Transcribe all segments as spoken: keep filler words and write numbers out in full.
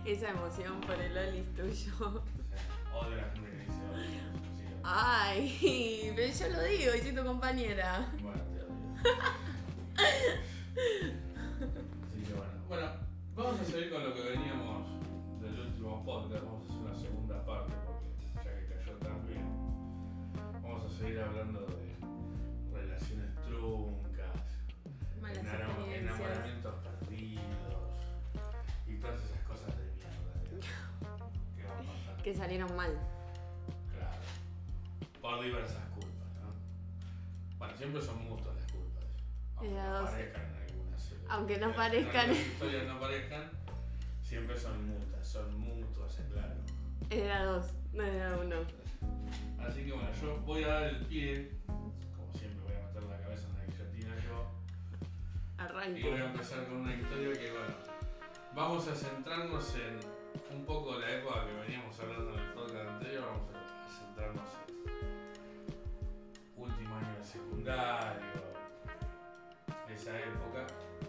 Esa emoción por el Olis tuyo. Sí. Odio a la gente que dice Olis. Sí, Ay, pero yo lo digo y soy tu compañera. bueno, te odio. Así que bueno. Bueno, vamos a seguir con lo que veníamos del último podcast. Vamos a hacer una segunda parte porque ya que cayó tan bien. Vamos a seguir hablando de relaciones truncas, Malas enamor- experiencias. enamoramientos perdidos y todas esas cosas de mierda que, que van pasando. Que salieron mal. Claro. Por diversas culpas, ¿no? Bueno, siempre son mutuas las culpas. Aunque Eh, no dos. parezcan en algunas. Aunque no en parezcan. algunas historias no parezcan, siempre son mutuas, son mutuas, es claro. Era dos, no era uno. Así que bueno, yo voy a dar el pie, como siempre voy a meter la cabeza en la guillotina yo, y Arranque. voy a empezar con una historia que bueno, vamos a centrarnos en un poco la época que veníamos hablando en el podcast anterior, vamos a centrarnos en último año de secundario, esa época.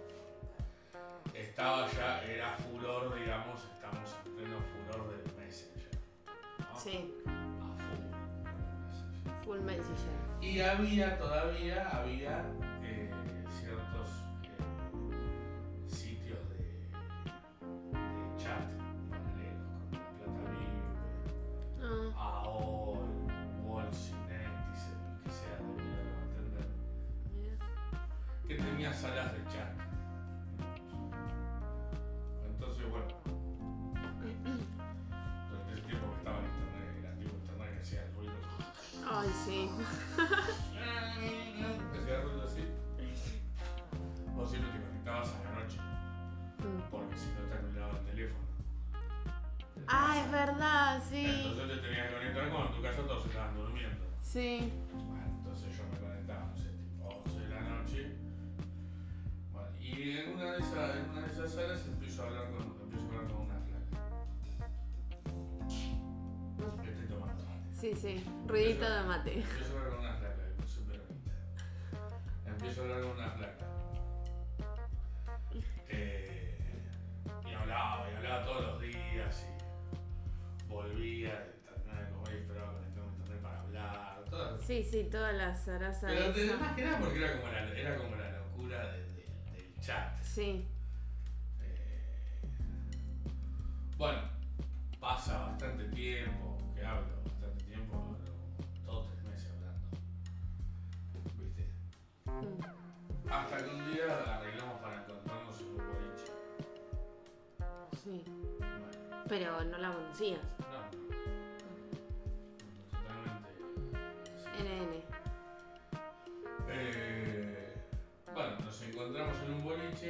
Estaba ya, era furor, digamos, estamos en pleno furor del Messenger, ¿no? Sí, A full, Messenger. full Messenger. Y había todavía, había eh, ciertos eh, sitios de, de chat paralelos, como La Plata Vive, Ah, AOL, Wallcinet, el que sea de mierda, ¿me entender? mira. Que tenía salas de chat. Entonces, bueno, durante ese tiempo que estaba en internet, el antiguo internet que hacía el ruido. Ay, sí. Hacía ruido así. Vos siempre te conectabas a la noche, Mm. porque si no te anulaba el teléfono. Ah, es verdad, sí. Entonces te tenías que conectar cuando en tu casa todos estaban durmiendo. Sí. Bueno, entonces yo me conectaba, no sé, tipo once de la noche. Bueno, y en una de esas, en una de esas salas empiezo a hablar con, empiezo a hablar con una flaca. Que estoy tomando mate. Sí, sí. Ruidito de mate. Empiezo a hablar con una flaca, que soy peronista. Empiezo a hablar con una flaca. Eh, y hablaba, y hablaba todos los días, y volvía, terminaba de comer y esperaba conectarme a internet para hablar, todas. Sí, sí, todas las zaraza Pero te- esa. más que nada porque era como la, era como la locura de- de- del chat. Sí. Eh, bueno, pasa bastante tiempo, que hablo, bastante tiempo, hablo dos o tres meses hablando. ¿Viste? Mm. Hasta que un día arreglamos para encontrarnos en un boliche. Sí. Bueno, Pero no la conocías. no, no. Totalmente. Sí. N N. Eh, bueno, nos encontramos en un boliche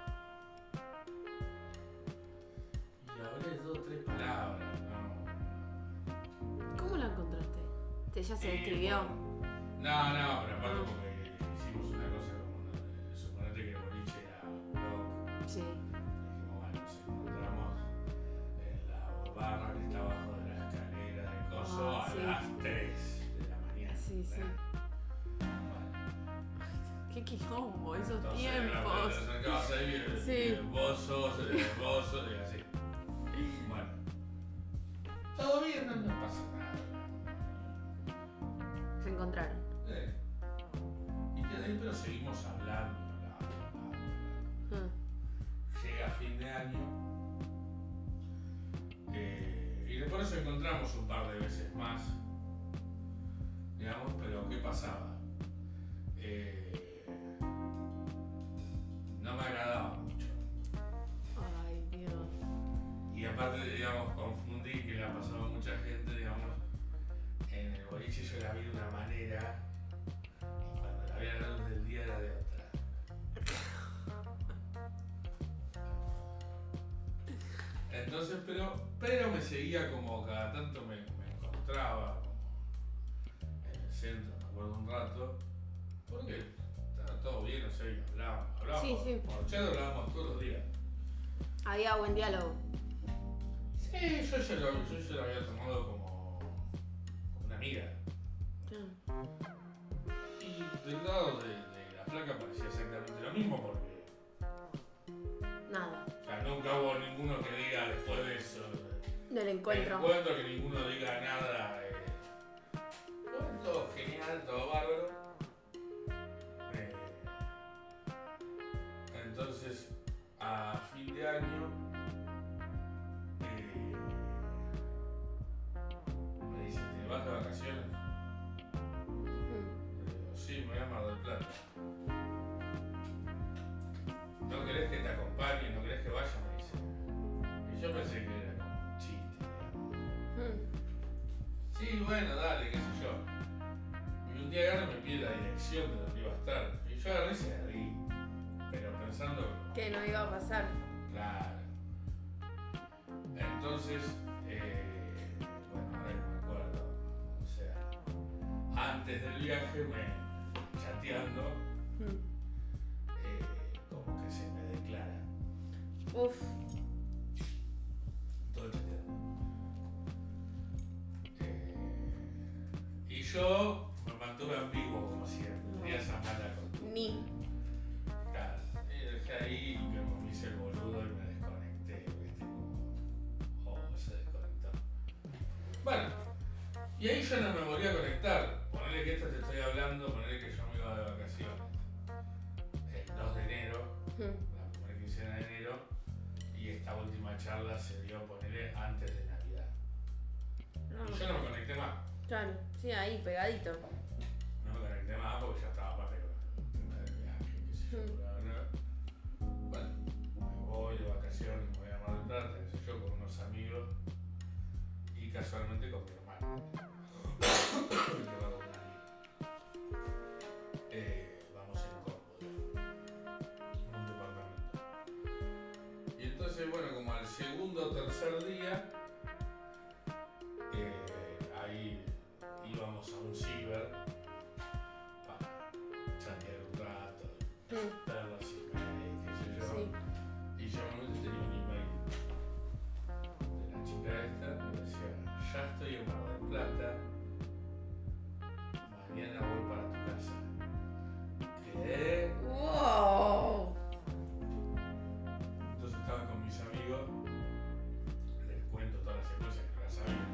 y hablé dos o tres palabras, ¿no? ¿Cómo la encontraste? ¿Te ya se Eh, describió? bueno, No, no, pero aparte porque hicimos una cosa como, ¿no? Eh, suponete que el boliche era un blog. Sí. Dijimos, bueno, nos encontramos en la barra que está abajo de la escalera del coso Ah, a sí. las tres de la mañana. Sí, sí. Bueno, Qué quilombo, esos entonces, tiempos. Te acercabas ahí y Sí. y vos sos, eh, vos sos, y así. Bueno. Todo bien, no, no pasa nada. Se encontraron. Eh. Y queda ahí, pero seguimos hablando, hablando, hablando, hablando. Mm. Llega fin de año. Eh, y después nos encontramos un par de veces más. Digamos, pero ¿qué pasaba? Eh, no me agradaba mucho. Ay, Dios. Y aparte, digamos, confundí que le ha pasado a mucha gente, digamos, en el boliche yo la vi de una manera y cuando la vi a la luz del día era de otra. Entonces, pero, pero me seguía como cada tanto me, me encontraba como en el centro, me acuerdo un rato, porque estaba todo bien, o sea, y hablábamos, hablábamos, Sí, sí. por chat hablábamos todos los días. Había buen diálogo. Sí, yo ya lo, yo ya lo había tomado como, como una amiga. Y del lado de, de la flaca parecía exactamente lo mismo porque, Nada. claro, nunca hubo ninguno que diga después de eso. Del encuentro. El encuentro, que ninguno diga nada. Eh, bueno, todo genial, todo bárbaro. Eh, entonces, a fin de año, eh, me dice, ¿te vas de vacaciones? Mm. Le digo, sí, me voy a Mar del Plata. ¿No querés que te acompañe? ¿No querés que vaya? Me dice. Y yo pensé que era como un chiste, digamos. Mm. Sí, bueno, dale, qué sé yo. Y un día agarra y me pide la dirección de donde iba a estar. Y yo agarré y se la di. Pero pensando, Que no iba a pasar. claro. Entonces, eh, bueno, ahora no me acuerdo. O sea, antes del viaje me chateando, Mm. eh, como que se me declara. Uf. Todo chateando. Eh, y yo me mantuve ambiguo como siempre. Tenía esa mala costumbre. Ni. Claro, y dejé ahí y me hice el boludo y me desconecté, ¿viste? Como, oh, se desconectó. Bueno, y ahí yo no me volví a conectar. Ponele que esto te estoy hablando, ponele que yo me iba de vacaciones. El dos de enero, Mm. la primera quincena de enero, y esta última charla se dio, ponele, antes de Navidad. No. Y yo no me conecté más. Claro. Sí, ahí, pegadito. No me conecté más porque ya estaba aparte con el tema del viaje, qué sé yo. Mm. bla, bla. Bueno, me voy de vacaciones, me voy a Mar del Plata, qué sé yo, con unos amigos y casualmente con mi hermana. Que va con una amiga. Eh, vamos en Córdoba, en un departamento. Y entonces, bueno, como al segundo o tercer día, eh, ahí íbamos a un ciber para chatear un rato, Mm. ver los emails, qué sé yo. Sí. Y yo normalmente tenía un email de la chica esta que decía, ya estoy en Mar del Plata, mañana voy para tu casa. ¿Qué? Wow. Entonces estaba con mis amigos, les cuento todas las secuencias que no las sabía.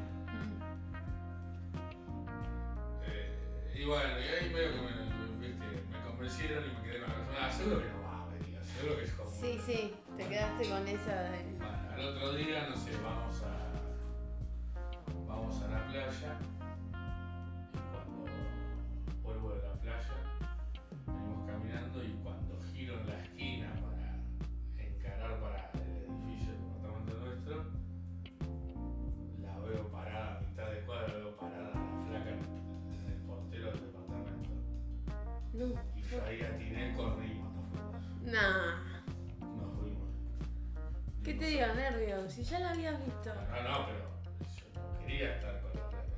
Eh, y bueno, y ahí medio que me, viste, me convencieron y me quedé con la persona. Ah, seguro que no va a venir, seguro que es como. Sí, sí. Te quedaste con esa de. Bueno, al otro día, no sé, vamos a. Vamos a la playa. Y cuando vuelvo de la playa, venimos caminando y cuando giro en la esquina para encarar para el edificio del departamento nuestro, la veo parada a mitad de cuadra, la veo parada la flaca en el portero del departamento. No. Y yo ahí atiné, corrimos, nos fuimos. Nah. Nos fuimos. ¿Qué te diga, nervios? Si ya la habías visto. No, no, no, pero yo no quería estar con la flaca.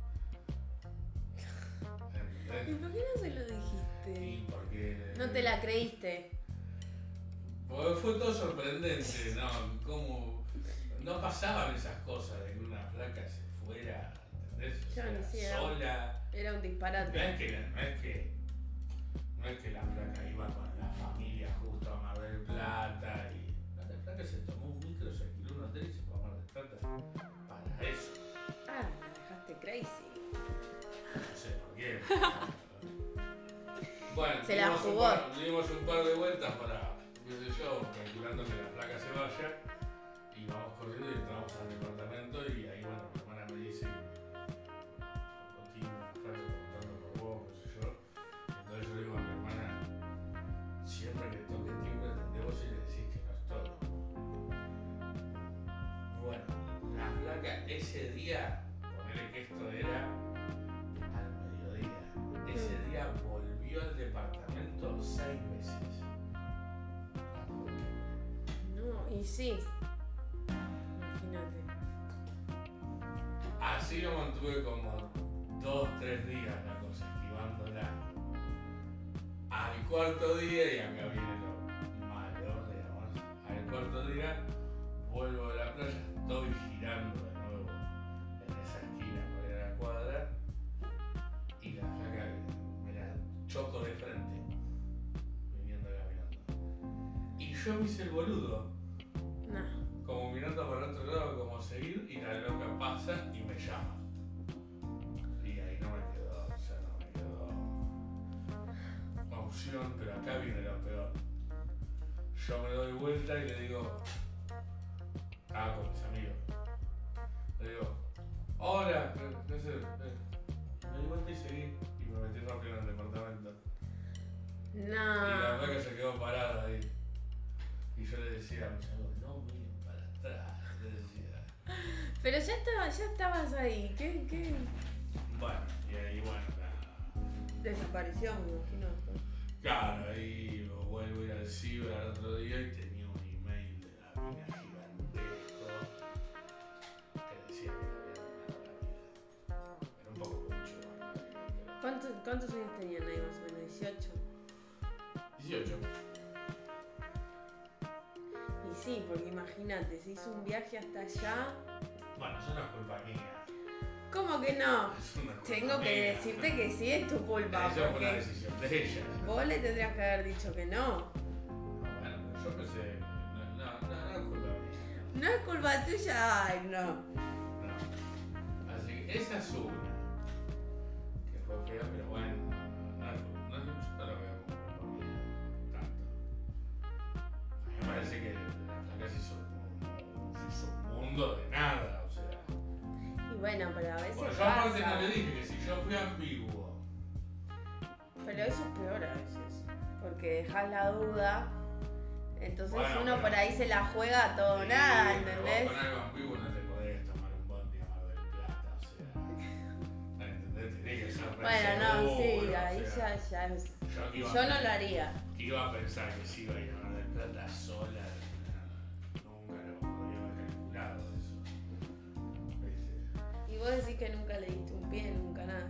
¿Y ¿Entendés? por qué no se lo dijiste? Y porque. No te la creíste. Porque fue todo sorprendente, ¿no? Como no pasaban esas cosas de que una flaca se fuera, ¿entendés? O Yo sea, ni siquiera- sola. Era un No disparate. es que, no es que, no es que la flaca iba con la familia justo a Mar del Plata y la flaca se tomó un micro, se alquiló un hotel y se fue a Mar del Plata para eso. Ah, la dejaste crazy. No sé por qué. Bueno, Se la dimos un jugó. par- dimos un par de vueltas para, qué sé yo, calculando que la placa se vaya. Y vamos corriendo y entramos al departamento y ahí, bueno, mi hermana me dice, continuo, una flaca preguntando por vos, qué sé yo. Entonces yo le digo a mi hermana, siempre que toque timbre atendés vos y le decís que no estoy. Bueno, la flaca ese día, ponele que esto era al mediodía, ese día volvió al departamento seis veces. No, y sí. Imagínate. Así lo mantuve como dos, tres días la cosa, esquivándola. Al cuarto día, y acá viene lo malo, digamos, al cuarto día vuelvo de la playa, estoy girando de nuevo en esa esquina por ahí a la cuadra y la flaca me la choco de frente, viniendo caminando. Y yo me hice el boludo. No. como mirando para otro lado, como seguir, y la loca pasa y me llama. Y ahí no me quedó, ya no me quedó opción, pero acá viene lo peor. Yo me doy vuelta y le digo, ah, con mis amigos, le digo, hola, ¿qué haces? Me di vuelta y seguí, y me metí rápido en el departamento. No. Y la verdad que se quedó parada ahí. Y yo le decía a mis amigos, no miren para atrás, le decía. Pero ya, estaba, ya estabas ahí, ¿qué? qué? Bueno, y ahí bueno, nada. Desapareció, me imagino. Claro, ahí vuelvo a ir al ciber al otro día y tenía un email de la mina gigantesco que decía que le habían ganado la vida. Era un poco mucho. ¿Cuántos, ¿Cuántos años tenían ahí más o menos? ¿dieciocho? dieciocho. Y sí, porque imagínate, se hizo un viaje hasta allá. Bueno, eso no es culpa mía. ¿Cómo que no? Es una culpa Tengo que mía. decirte que sí es tu culpa, Esa fue una porque decisión de ella. vos le tendrías que haber dicho que no. No, bueno, pero yo pensé, no, no, no, no es culpa mía. No es culpa tuya, ay no. No. Así que esa es una. Que fue fea, pero bueno, no, no, no, yo no lo veo como culpa mía tanto. A mí me parece que la flaca se hizo, se hizo un mundo de nada, o sea. Y bueno, pero a veces Bueno, yo aparte pasa. no le dije que si yo fui ambiguo. Pero eso es peor a veces, porque dejas la duda, entonces Bueno, uno pero- por ahí se la juega a todo o Sí, nada, pero ¿entendés? vos con algo ambiguo no te podés tomar un bondi a Mar del Plata, o sea. ¿Entendés? Tenés que ser re Bueno, no, sí, seguro, ahí o sea, ya, ya es. Yo, que Y iba a yo no pensar- lo haría. que iba a pensar que si iba a ir a Mar del Plata sola, nunca lo podría haber calculado eso. ¿Viste? Y vos decís que nunca le diste un pie, nunca nada.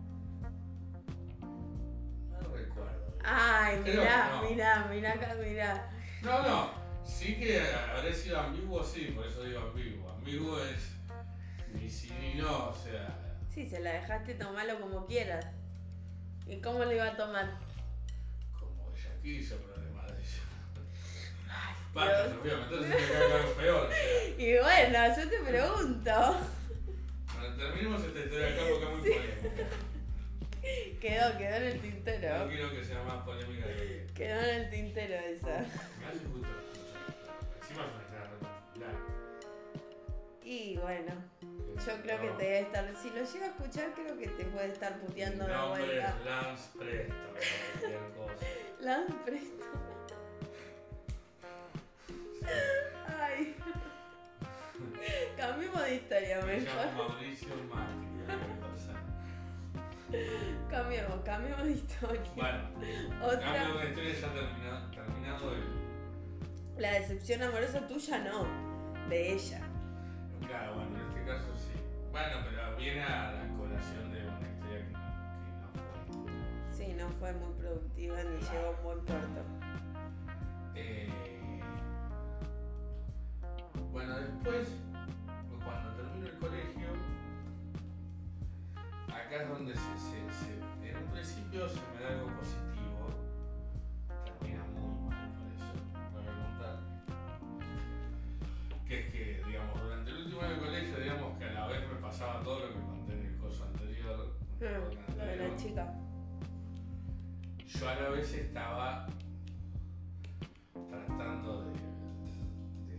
No recuerdo. Ay, Creo mirá, que no. mirá, mirá acá, mirá. No, no, sí que habré sido ambiguo, sí, por eso digo ambiguo. Ambiguo es ni sí ni no, o sea. Sí, se la dejaste tomarlo como quieras. ¿Y cómo lo iba a tomar? Como ella quiso, problema de ella. Ay, Basta, Dios. Sofía, entonces se me cae algo peor. O sea, Y bueno, yo te pregunto. bueno, terminemos esta historia acá porque es muy polémica. Quedó, quedó en el No tintero. quiero que sea más polémica de lo que Quedó en el tintero esa. me hace justo escuchar. Encima es una historia re particular. Y bueno, yo creo que te debe estar. Si lo llego a escuchar, creo que te puede estar puteando Mi de nombre vuelta. es Lance Presto, cualquier cosa. Las presto. Ay. Cambiemos de historia, Me mejor. llamo Mauricio Macri, cualquier cosa. Cambiemos, cambiemos de historia. Bueno, Otra. cambio una historia ya terminado, terminado el. La decepción amorosa tuya no, de ella. Claro, bueno, en este caso sí. Bueno, pero viene a la colación de una historia que no, que no fue. Sí, no fue muy productiva ni llegó a un buen puerto. Eh, bueno, después, cuando termino el colegio, acá es donde se, se, se- en un principio se me da algo positivo, termina muy mal por eso, voy a contar. Que es que, digamos, durante el último año de colegio, digamos que a la vez me pasaba todo lo que conté en el curso anterior. en el podcast Mm, lo de anterior. la chica. Yo a la vez estaba tratando de, de,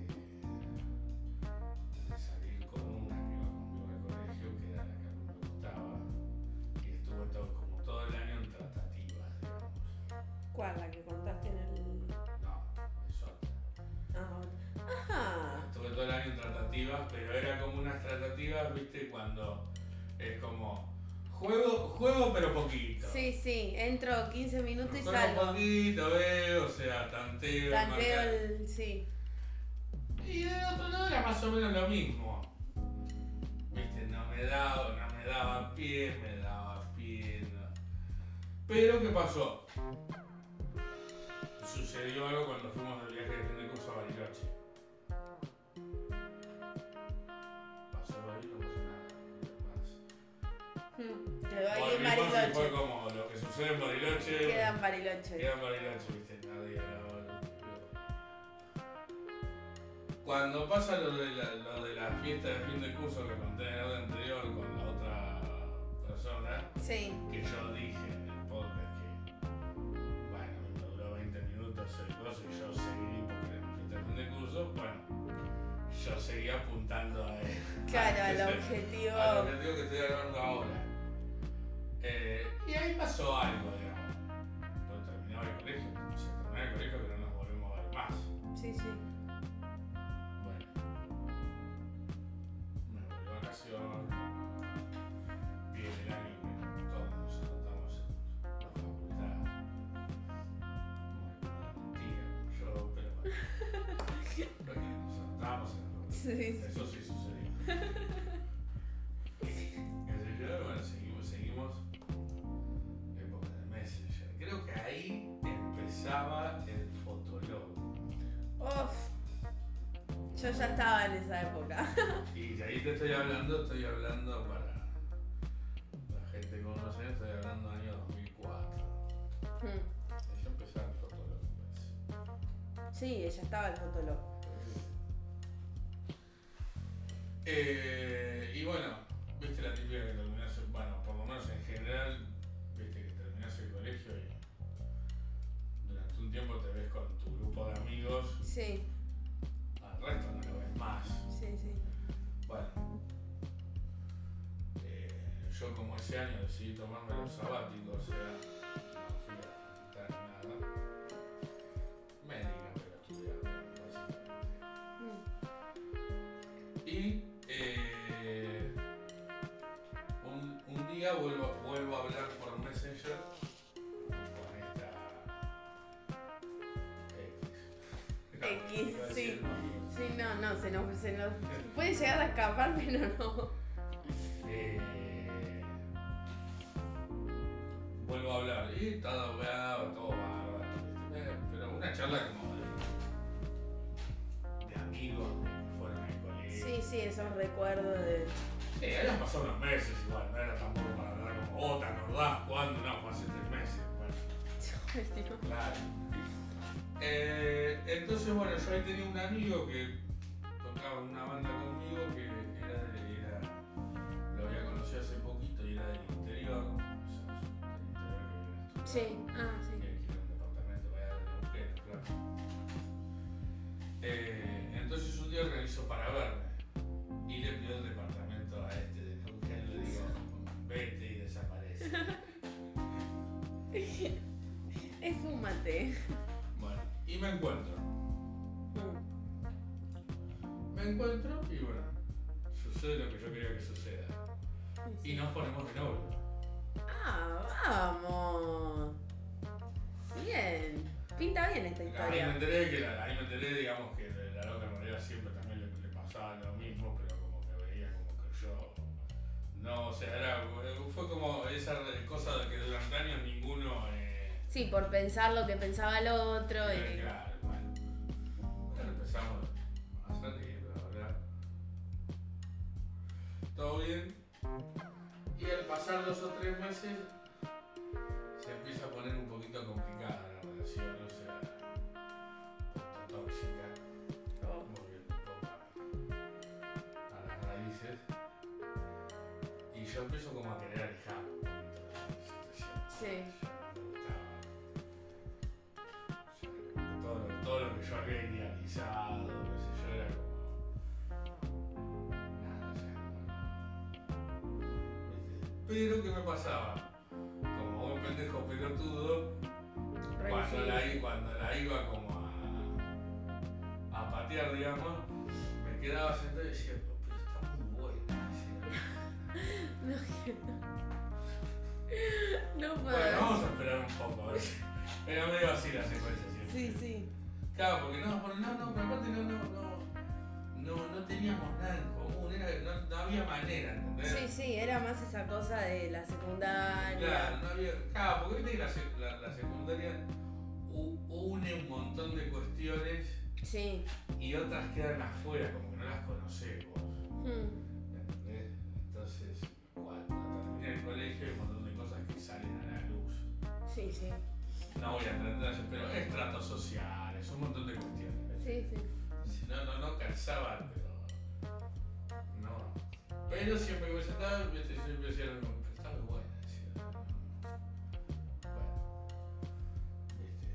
de salir con una que iba conmigo al colegio, que era la que a mí me gustaba, y estuve todo, como todo el año en tratativas, digamos. ¿Cuál? La que contaste en el. No, es otra. Ah, otra. Ajá. Estuve todo el año en tratativas, pero era como unas tratativas, viste, cuando es como juego, juego pero poquito. Sí, sí, entro quince minutos y Juego salgo. poquito, veo, o sea, tanteo, Tanteo marcar- el. Sí. Y del otro lado era más o menos lo mismo. Viste, no me daba, no me daba pie, me daba pie. No. Pero ¿qué pasó? Sucedió algo cuando fuimos de viaje de fin de curso a Bariloche. Pasó algo ahí, no pasó nada. Hmm, Quedó ahí en Volvimos y fue Bariloche. como lo que sucede en Bariloche. Queda en Bariloche. Queda en Bariloche, viste, nadie hablaba. Cuando pasa lo de, la, lo de la fiesta de fin de curso que conté en el audio anterior con la otra persona, sí. que yo dije en el podcast que, bueno, me duró veinte minutos el curso y yo seguí porque era la fiesta de fin de curso, bueno, yo seguía apuntando a él. Claro, a al ese, objetivo. al objetivo que estoy hablando ahora. Eh, y ahí pasó algo, digamos. Cuando terminaba el colegio, se terminaba el colegio pero no nos volvemos a ver más. Sí, sí. Bueno, me voy de vacaciones, viene el año que todos nos anotamos en la facultad. Bueno, mentira, como yo, pero bueno. Pero que nos anotamos en la facultad. Sí. Eso sí sucedió. Qué sé yo, bueno, seguimos, seguimos. Época de Messenger. Creo que ahí empezaba el Fotolog. Uf. Yo ya estaba en esa época. Y de ahí te estoy hablando, estoy hablando para la gente con unos años, estoy hablando año dos mil cuatro. Hmm. Ahí ya empezaba el Fotolog, me parece. Sí, ella estaba en Fotolog. Eh, y bueno, viste la típica que terminás, bueno, por lo menos en general, viste que terminás el colegio y durante un tiempo te ves con tu grupo de amigos, Sí, al resto no lo ves más. sí, sí. Bueno, eh, yo como ese año decidí tomarme los sabáticos, o sea, no fui a la facultad ni nada, médica, pero estudiando, básicamente. Mm. Y eh, un, un día vuelvo, vuelvo a hablar por Messenger con esta X. X, Iba a decir sí. el nombre. Sí, no, no, se nos, se nos puede llegar a escapar, pero no. Eh, vuelvo a hablar y todo bravo, todo bárbaro, ¿viste? Pero una charla como de, de amigos que fueron al colegio. Sí, sí, esos recuerdos de. Sí, habían pasado unos meses igual, no era tampoco para hablar como, oh, ¿te acordás cuándo? No, fue hace tres meses. Bueno, claro. Eh, entonces, bueno, yo ahí tenía un amigo que tocaba en una banda conmigo que era, de, era lo había conocido hace poquito y era del interior. O sea, del interior que Sí, ah, sí. que alquiló un departamento para allá de Neuquén, claro. Eh, entonces un día organizó para verme y le pidió el departamento a este de Neuquén, le digo, vete y desaparece. Esfúmate. Bueno, y me encuentro. Mm. Me encuentro y bueno, sucede lo que yo quería que suceda. Y nos ponemos de novio. Ah, vamos. Bien. Pinta bien esta Ahí me historia. enteré que la, ahí me enteré, digamos, que la loca María siempre también le, le pasaba lo mismo, pero como que veía como que yo no, o sea, era, fue como esa cosa de que durante años ninguno eh, Sí, por pensar lo que pensaba el otro eh, y. claro, bueno. Bueno, empezamos a salir, a hablar. Todo bien. Y al pasar dos o tres meses se empieza a poner un poquito complicada la relación, o sea, un poco tóxica, Oh. volviendo un poco a, a las raíces. Y yo empiezo como a querer alejar un poquito de la situación. Sí. Ya no me gustaba. Ya, todo, lo, todo lo que yo había idealizado, qué sé yo, era como. Nada, ya no. Pero ¿qué me pasaba? Como buen pendejo pelotudo, cuando la, i- cuando la iba como a, a patear, digamos, me quedaba sentado y decía, pero está muy buena. No, no puedo. Bueno, vamos a esperar un poco, a ver si- era medio así la secuencia. ¿Sí? Sí, sí. Claro, porque no, pero no, no, pero aparte no, no, no, no, no teníamos nada en común, era, no, no había manera, ¿entendés? Sí, sí, era más esa cosa de la secundaria. Claro, no había. Claro, porque viste que la, sec- la, la secundaria u- une un montón de cuestiones Sí. y otras quedan afuera, como que no las conocés vos. Hmm. ¿Entendés? Entonces, cuando terminé el colegio hay un montón de cosas que salen a la luz. Sí, sí. No voy a entender, pero estratos sociales, un montón de cuestiones. Sí, sí. Sí, no, no, no calzaba, pero no. Pero siempre que me sentaba, viste, siempre decía lo mismo, pero está muy buena, decía. Bueno, viste.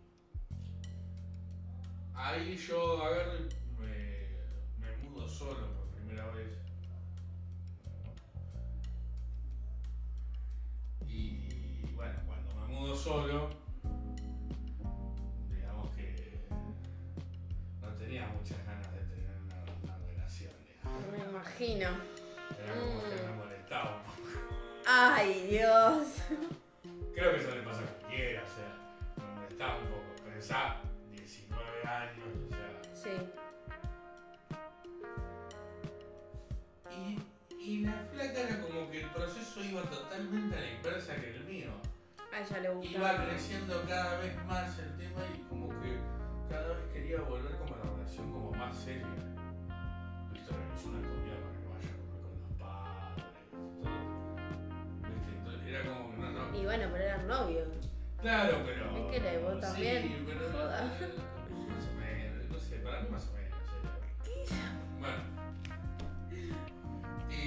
Ahí yo agarro y me, me mudo solo por primera vez. Y bueno, cuando me mudo solo, digamos que no tenía muchas ganas de tener una, una relación, digamos. Me imagino. Era como que me molestaba un poco. Ay, Dios. Creo que eso le pasa a cualquiera, o sea, me molestaba un poco. Pensá, diecinueve años, o sea. Sí. Y, y la flaca era como que el proceso iba totalmente a la inversa que el mío. A ella le gusta. Iba creciendo cada vez más el tema y como que cada vez quería volver como a la relación como más seria. Viste, organizó una comida para que vaya a comer con los padres, todo. Viste, entonces era como que no, no. Y bueno, pero eran novios. Claro, pero. ¿Qué querés? ¿Vos también? Sí, pero. Joda. Más o menos, no sé, para mí más o menos. ¿Sí? Bueno. Y.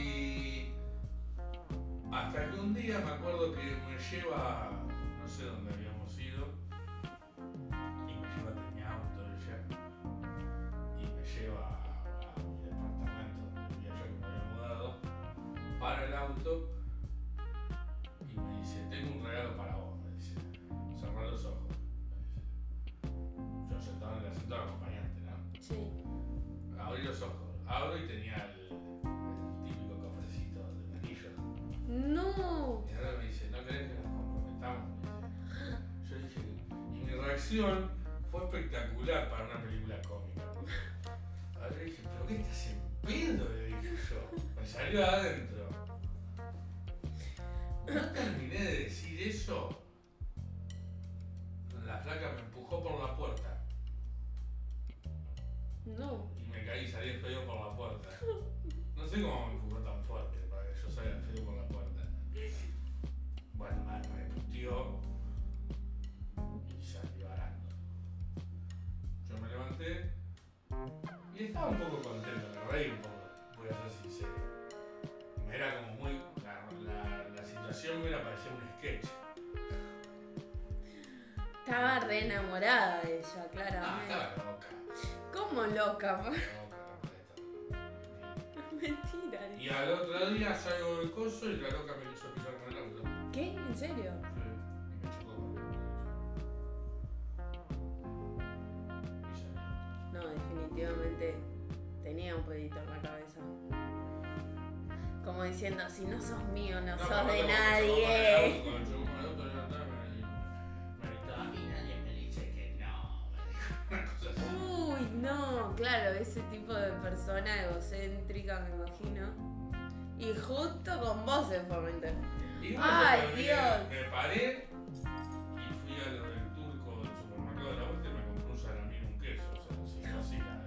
Hasta que un día me acuerdo que me lleva. No sé dónde habíamos ido. Y me lleva a mi auto ella. Y me lleva a, a mi departamento donde vivía yo, que me había mudado. Para el auto. Y me dice: tengo un regalo para vos. Me dice: cerrá los ojos. Me dice. Yo sentado en el asiento del acompañante, ¿no? Sí. Abrí los ojos. Abro y tenía el, el típico cofrecito de anillos. No. Y ahora me dice: ¿no querés que nos comprometamos? Me dice. Yo dije, y mi reacción fue espectacular para una película cómica. Ahora le dije: ¿pero qué estás en pedo? Le dije yo. Me salió adentro. No terminé de decir eso. La flaca me empujó por la puerta. No. Y me caí y salí feo por la puerta. No sé cómo me empujó tan fuerte para que yo salga feo por la puerta. Bueno, me reputeó y salí varando. Yo me levanté y estaba un poco contento, me reí un poco, voy a ser sincero. Me era como muy. La, la, la situación me era parecía un sketch. Estaba re enamorada de ella, Ah, claramente. estaba loca. ¿Cómo loca? Loca, loca. Mentira. Y al otro día salgo del coso y la loca me hizo pisar con el auto. ¿Qué? ¿En serio? Sí, y me chocó con el auto. Y salió. No, definitivamente tenía un pedito en la cabeza. Como diciendo, si no sos mío, no, No, sos pero de cuando nadie. chocó con el auto, cuando chocó con el auto, yo andaba, me me gritó: a mí nadie me dice que no. Me dijo una cosa así. Uy, no, claro, ese tipo de persona egocéntrica, me imagino. Y justo con vos se fue a meter. Y bueno, Ay, yo Dios. Me paré y fui a lo del turco del supermercado de la vuelta y me compré un salamín y un queso. O sea, si no, así nada.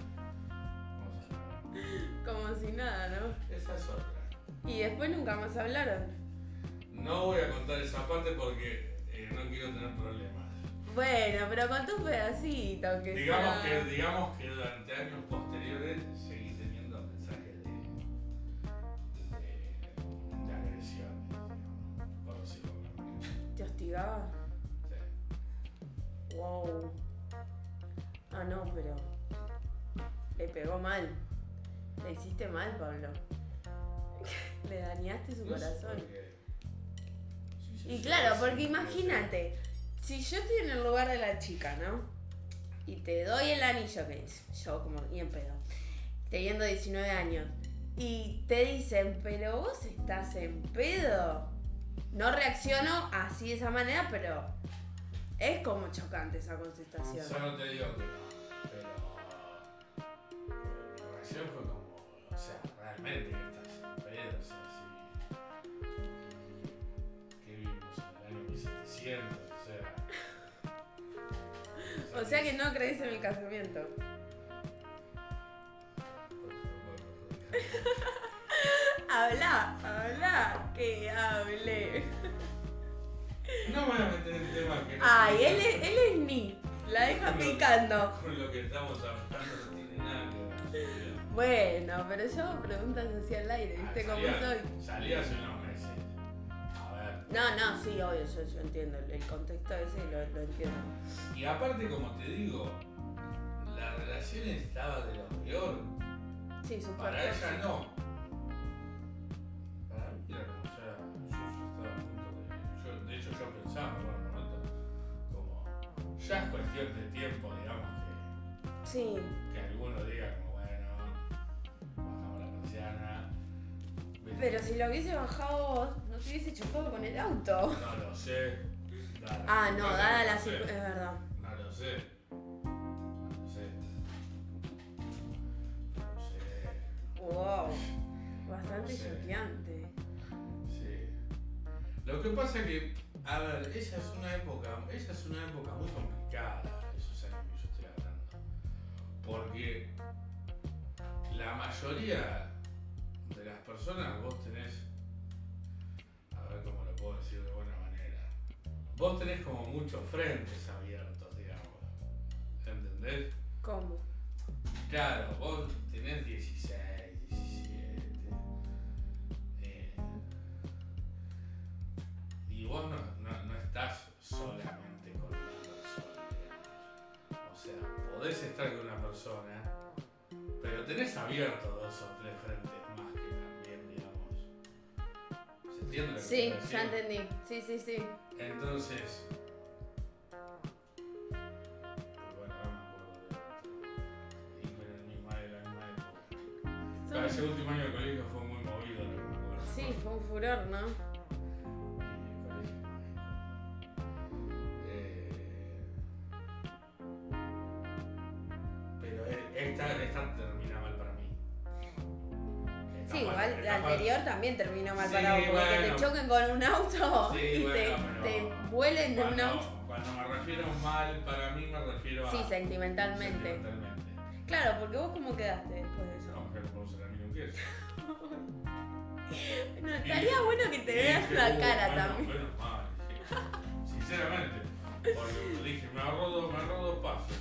Como si nada, ¿no? Esa es otra. Y después nunca más hablaron. No voy a contar esa parte porque eh, no quiero tener problemas. Bueno, pero contá un pedacito, que Digamos sea... que, digamos que durante años posteriores seguí teniendo mensajes de, de, de agresiones, digamos, por decirlo de alguna manera. ¿Te hostigaba? Sí. Wow. Ah, no, pero... Le pegó mal. Le hiciste mal, Pablo. Le dañaste su No sé corazón. por qué. Sí, sí, Y sí, claro, sí, porque sí, imagínate, si yo estoy en el lugar de la chica, ¿no? Y te doy el anillo, que es yo como ni en pedo, teniendo diecinueve años, y te dicen, pero vos estás en pedo. No reacciono así de esa manera, pero es como chocante esa contestación. Yo no te digo que no, pero mi reacción fue como, o sea, realmente que estás en pedo, o sea, sí. ¿Qué vivimos en el año mil setecientos? O sea. O sea que no crees en el casamiento. Habla, habla, que hable. No me voy a meter en temas que no Ay, tienen él es, él es ni. La deja con lo- picando. Con lo que estamos hablando no tiene Bueno, pero yo hago preguntas así al aire, ¿viste Ah, cómo salía- soy? Salí hace unos meses. A ver. No, no, sí, obvio, yo, yo entiendo. El, el contexto ese lo, lo entiendo. Y aparte, como te digo, la relación estaba de lo peor. Sí, súper Para ella tóxico. no. Para mí era como ya, yo ya estaba a punto de. Yo, de hecho, yo pensaba en un momento, como, ya es cuestión de tiempo, digamos, que, Sí, que alguno diga, como, bueno, bajamos la persiana. ¿viste? pero si lo hubiese bajado vos, no te hubiese chocado con el auto. No lo sé. Dada Ah, no, circunstancia, dada no la lo sé. circunstancia, es verdad. No lo sé. No lo sé. No lo sé. Wow, bastante No sé. choqueante. Sí. Lo que pasa es que, a ver, esa es una época, esa es una época muy complicada, esos años que yo estoy hablando. Porque la mayoría de las personas vos tenés, a ver cómo lo puedo decir de buena manera, vos tenés como muchos frentes abiertos, digamos. ¿Entendés? ¿Cómo? Claro, vos tenés dieciséis, diecisiete. eh, y vos no, no, no estás solamente con una persona, digamos. O sea, podés estar con una persona, pero tenés abierto dos o tres frentes más que también, digamos. ¿Se entiende lo que Sí, quiero decir? ya entendí. Sí, sí, sí. Entonces. Bueno, no me acuerdo de otro. Y pero en misma, en la misma época. Claro, ese último año de colegio fue muy movido, lo que me acuerdo. Sí, fue un furor, ¿no? Y el colegio mágico. Eh, pero e- esta, esta termina mal para mí. Esta Sí, parte- igual esta la parte- anterior también terminó mal Sí, parado, porque que bueno. te choquen con un auto Sí, y bueno, te, pero te vuelen de un cuando- auto. Cuando me refiero mal, para mí me refiero a. Sí, sentimentalmente. Sentimentalmente. Claro, porque vos cómo quedaste después de eso. No, me quedo por usar a mí un queso. No, estaría bueno que te veas la cara también. Bueno, mal, dije. Sinceramente. Porque dije, me ahorro dos, me ahorro dos pasos.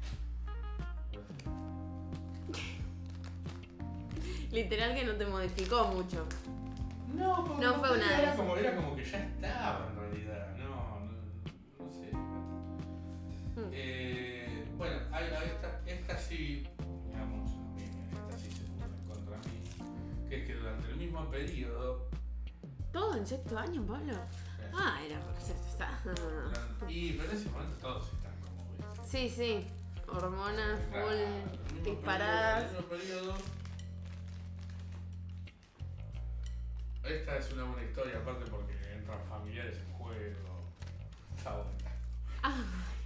Literal que no te modificó mucho. No, como No fue una de era esas. como, era como que ya estaba en realidad. No, no, no sé. Hmm. Eh, bueno, hay, hay esta, esta sí, digamos, a mí, esta sí se puso en contra mí, que es que durante el mismo periodo, ¿Todo en sexto año, Pablo? eh, Ah, era porque se está. durante- y pero en ese momento todos están como, ¿viste? Sí, sí. Hormonas Claro, el full mismo disparadas. periodo- el mismo periodo. Esta es una buena historia, aparte porque entran familiares en juego. Está buena. Ah.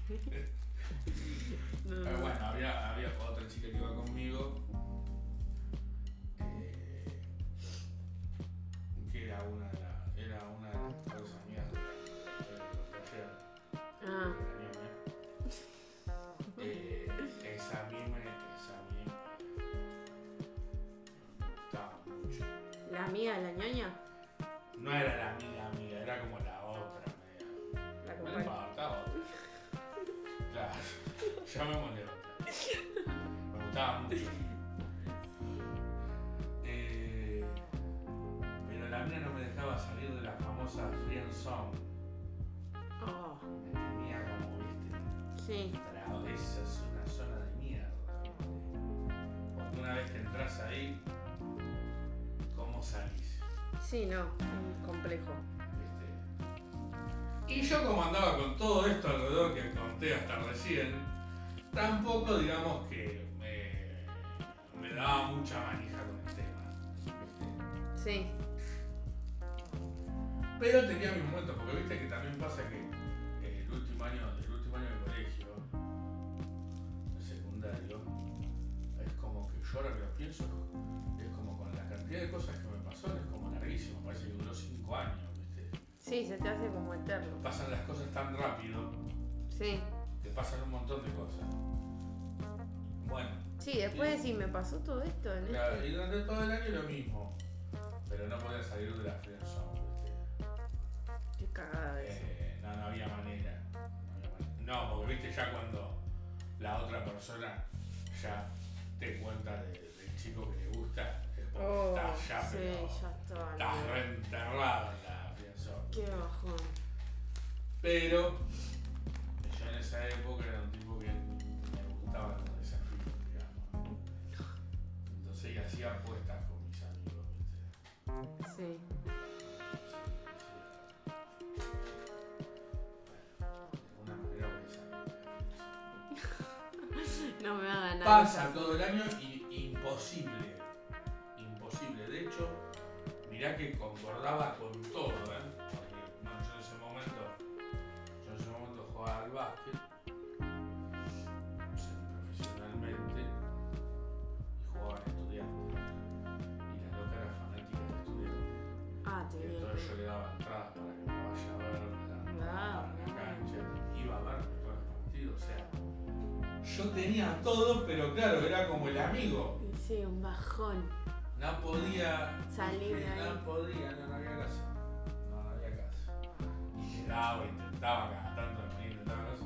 Pero bueno, había, había otra chica que iba conmigo, eh, que era una de, la, era una de las mejores amigas de la de la historia de Ah. la ñoña. Eh, esa a mí me, esa a mí me gustaba mucho. ¿La amiga de la ñoña? No era la amiga amiga, era como la otra media. La No compañera. importa, otra. Claro, llamémosle otra. Me gustaba mucho. Eh, pero la mina no me dejaba salir de la famosa friend zone. Oh, Me tenía como, viste, sí. trao. Esa es una zona de mierda, viste. Porque una vez que entras ahí, ¿cómo salís? Sí, no. un Complejo. ¿Viste? Y yo como andaba con todo esto alrededor que conté hasta recién, tampoco digamos que me, me daba mucha manija con el tema. ¿Viste? Sí. Pero tenía mis momentos, porque viste que también pasa que eh, el último año, el último año de colegio, de secundario, es como que yo ahora que lo pienso, es como con la cantidad de cosas que me pasó, es como larguísimo, parece que duró cinco años, viste. Sí, se te hace como eterno. Pasan las cosas tan rápido, Sí. te pasan un montón de cosas. Bueno, Sí, después de decir, me pasó todo esto en claro, este. y durante todo el año lo mismo, pero no podía salir de la friendzone, viste. Qué cagada eso. Eh, no, no había manera. No, había manera. No, porque viste ya cuando la otra persona ya te cuenta de, del chico que le gusta, es porque Oh, estás ya, sí, pero ya está. estás reenterrado en la friendzone. Qué bajón. Pero yo en esa época era un tipo que me gustaba los desafíos, digamos. Entonces, y hacía apuestas con mis amigos, ¿viste? Sí. De alguna manera voy a salir. No me va a ganar. Pasa esa. todo el año y imposible. Imposible. De hecho, mirá que concordaba con todo, ¿eh? Porque bueno, yo en ese momento, yo en ese momento jugaba al básquet, semiprofesionalmente, y jugaba en Estudiantes. Y la loca era fanática de Estudiantes. Ah, te Y vi. entonces yo le daba entradas para que me vaya a ver, me daba entradas Ah, para la ah. cancha, iba a verme todos los partidos, o sea, yo tenía todo, pero claro, era como el amigo. Sí, un bajón. No podía Salir de ahí. No podía, no, no había casa. No, no había casa. Y llegaba, intentaba cada tanto, me intentaba casa.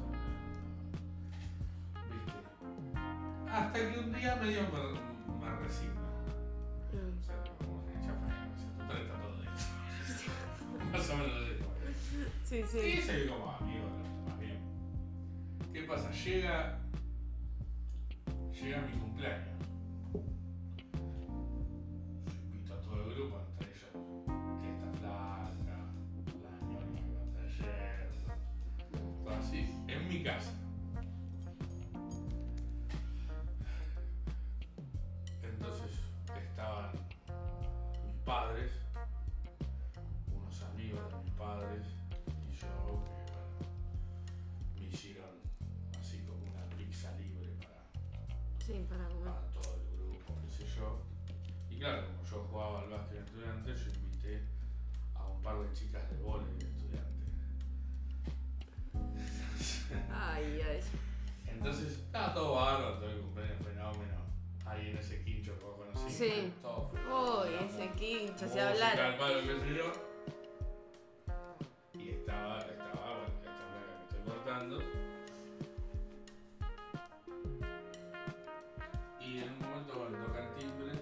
¿Viste? Hasta que un día medio me, me resigna. Mm. O sea, como que ya fue, o sea, total está todo hecho. Más o menos así. Sí, Y sí. se ve como amigo, más bien. ¿Qué pasa? Llega. Llega mi cumpleaños. Invito a todo el grupo, entre ellos esta flaca, la ñoña que conté ayer, todo así, en mi casa. Entonces estaban mis padres, unos amigos de mis padres y yo, que bueno, me hicieron así como una pizza libre para, Sí, para comer. para todo el grupo, qué sé yo. Y claro, como yo jugaba al básquet de estudiantes, yo invité a un par de chicas de vóley de estudiantes. Ay, ay. Entonces estaba todo bárbaro, todo el cumpleaños fenómeno. Ahí en ese quincho que vos conociste. Sí. Todo Uy, fenómeno. ese quincho, se Música hablara. al palo, qué sé yo. Y estaba, estaba, bueno, esta placa que estoy cortando. Y en un momento cuando toca el timbre,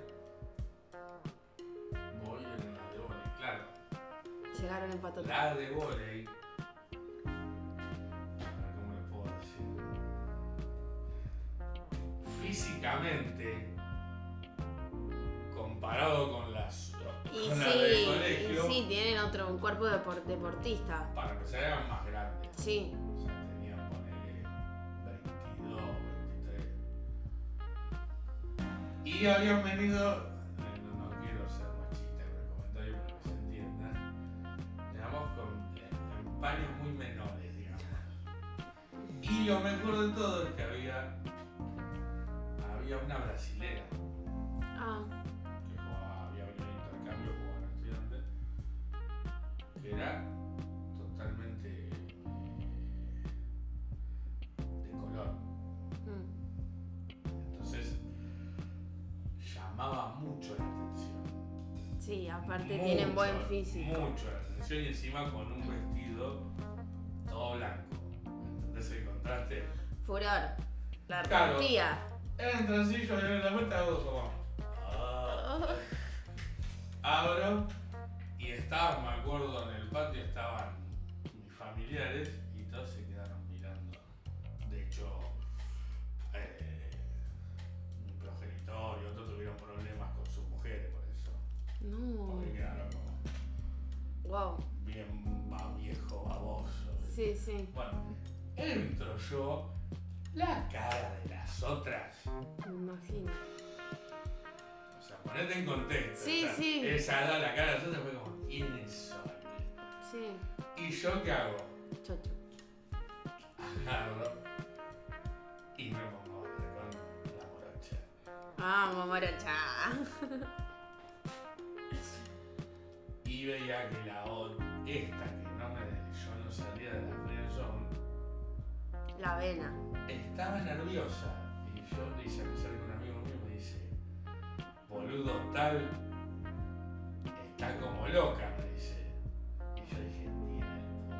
voy en la de vóley, claro. Llegaron empatados. La de vóley. ¿Cómo le puedo decir? Físicamente, comparado con las Y con sí, las del y colegio, sí, tienen otro, un cuerpo depor- deportista. para empezar eran más grandes. Sí. O sea, tenían, ponele, veintidós, veintitrés. Y habían venido, eh, no, no quiero ser machista con el comentario para que se entienda, digamos, con eh, en paños muy menores, digamos. Y lo mejor de todo es que había, había una brasilera Ah, que jugaba, había venido de intercambio, jugaba en estudiantes, que era totalmente eh, de color. mm. Entonces llamaba mucho la atención. Sí, aparte Mucho, tienen buen físico. Mucho la atención y encima con un vestido todo blanco. ¿Entendés el contraste? Furor. La Claro. rompía. Entran así, yo en la puerta hago como. Oh. Abro y estaban, me acuerdo, en el patio estaban mis familiares y todos se quedaron mirando. De hecho, eh, mi progenitor y otros tuvieron problemas con sus mujeres por eso. No. Porque quedaron como Wow. bien va, viejo, baboso. Sí, sí. Bueno, entro yo, la cara de las otras. Me imagino. O sea, ponete en contexto. Sí, o sea, sí. Esa edad, la cara de las otras fue como, ¿quiénes son? Sí. ¿Y yo qué hago? Chocho. Agarro y me pongo a bailar con la morocha. Vamos, morocha. Y veía que la otra, esta que no me, yo no salía de la friendzone, La vena. estaba nerviosa. Y yo le hice pensar con un amigo mío y me dice, boludo tal, está como loca, me dice. Y yo dije,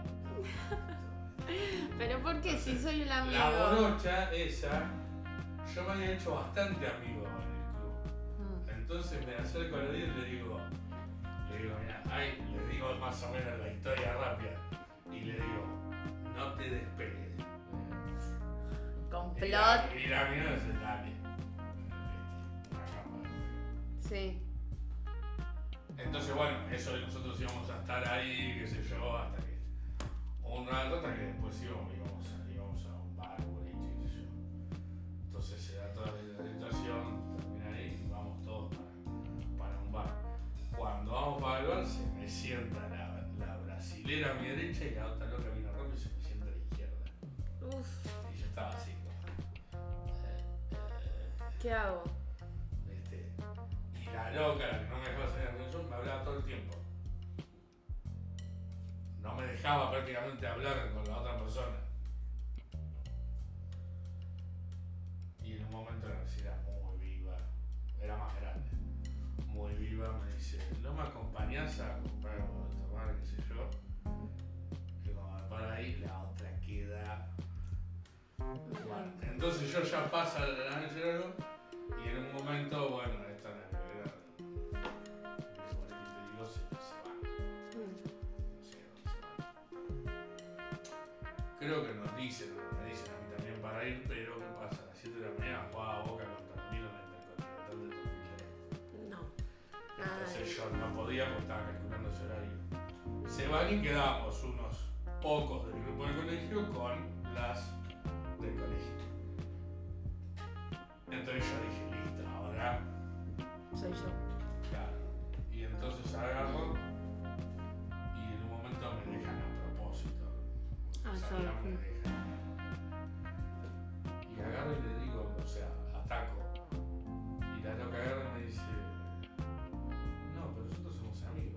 tiene el punto. Pero ¿por qué? Si soy un amigo. La morocha esa, yo me había hecho bastante amigo en el club. Mm. Entonces me acerco a los días y le digo, le digo, mira, ay, le digo más o menos la historia rápida. Y le digo, no te despegues. Complot. Y la, y la mina dice, dale. Una cámara. Sí. Entonces, bueno, eso de nosotros íbamos a estar ahí, qué sé yo, hasta que. Un rato, hasta que después íbamos, íbamos, a, íbamos a un bar, boliche, qué sé yo. Entonces se da toda la situación, termina ahí y vamos todos para, para un bar. Cuando vamos para el bar, se me sienta la, la brasilera a mi derecha y la otra loca vino rápido y se me sienta a la izquierda. Uf, Y yo estaba así, como. Eh, eh, ¿qué hago? ¿Viste? Y la loca, la que no me dejaba salir a la reunión, me hablaba todo el tiempo. No me dejaba prácticamente hablar con la otra persona. Y en un momento la necesidad muy viva, era más grande, muy viva, me dice, ¿no me acompañás a comprar algo de tomar, qué sé yo? Y cuando me para ahí, la otra queda. Bueno, entonces yo ya pasa la noche de algo y en un momento, bueno, esta es la nevera. Y bueno, y te digo, se, se va. No sé dónde se va. Creo que nos dicen, me dicen a mí también para ir, pero ¿qué pasa? A las siete de la mañana jugaba a Boca contra Milan en el Intercontinental de dos mil tres. No. Entonces yo no podía porque estaba calculando ese horario. Se van y quedamos unos pocos del grupo del colegio con las del colegio. Entonces yo dije, listo, ahora. Soy yo. Claro. Y entonces agarro y en un momento me dejan a propósito. Ah, Sabía, sí. me dejan. Y agarro y le digo, o sea, ataco. Y la loca agarra y me dice, no, pero nosotros somos amigos.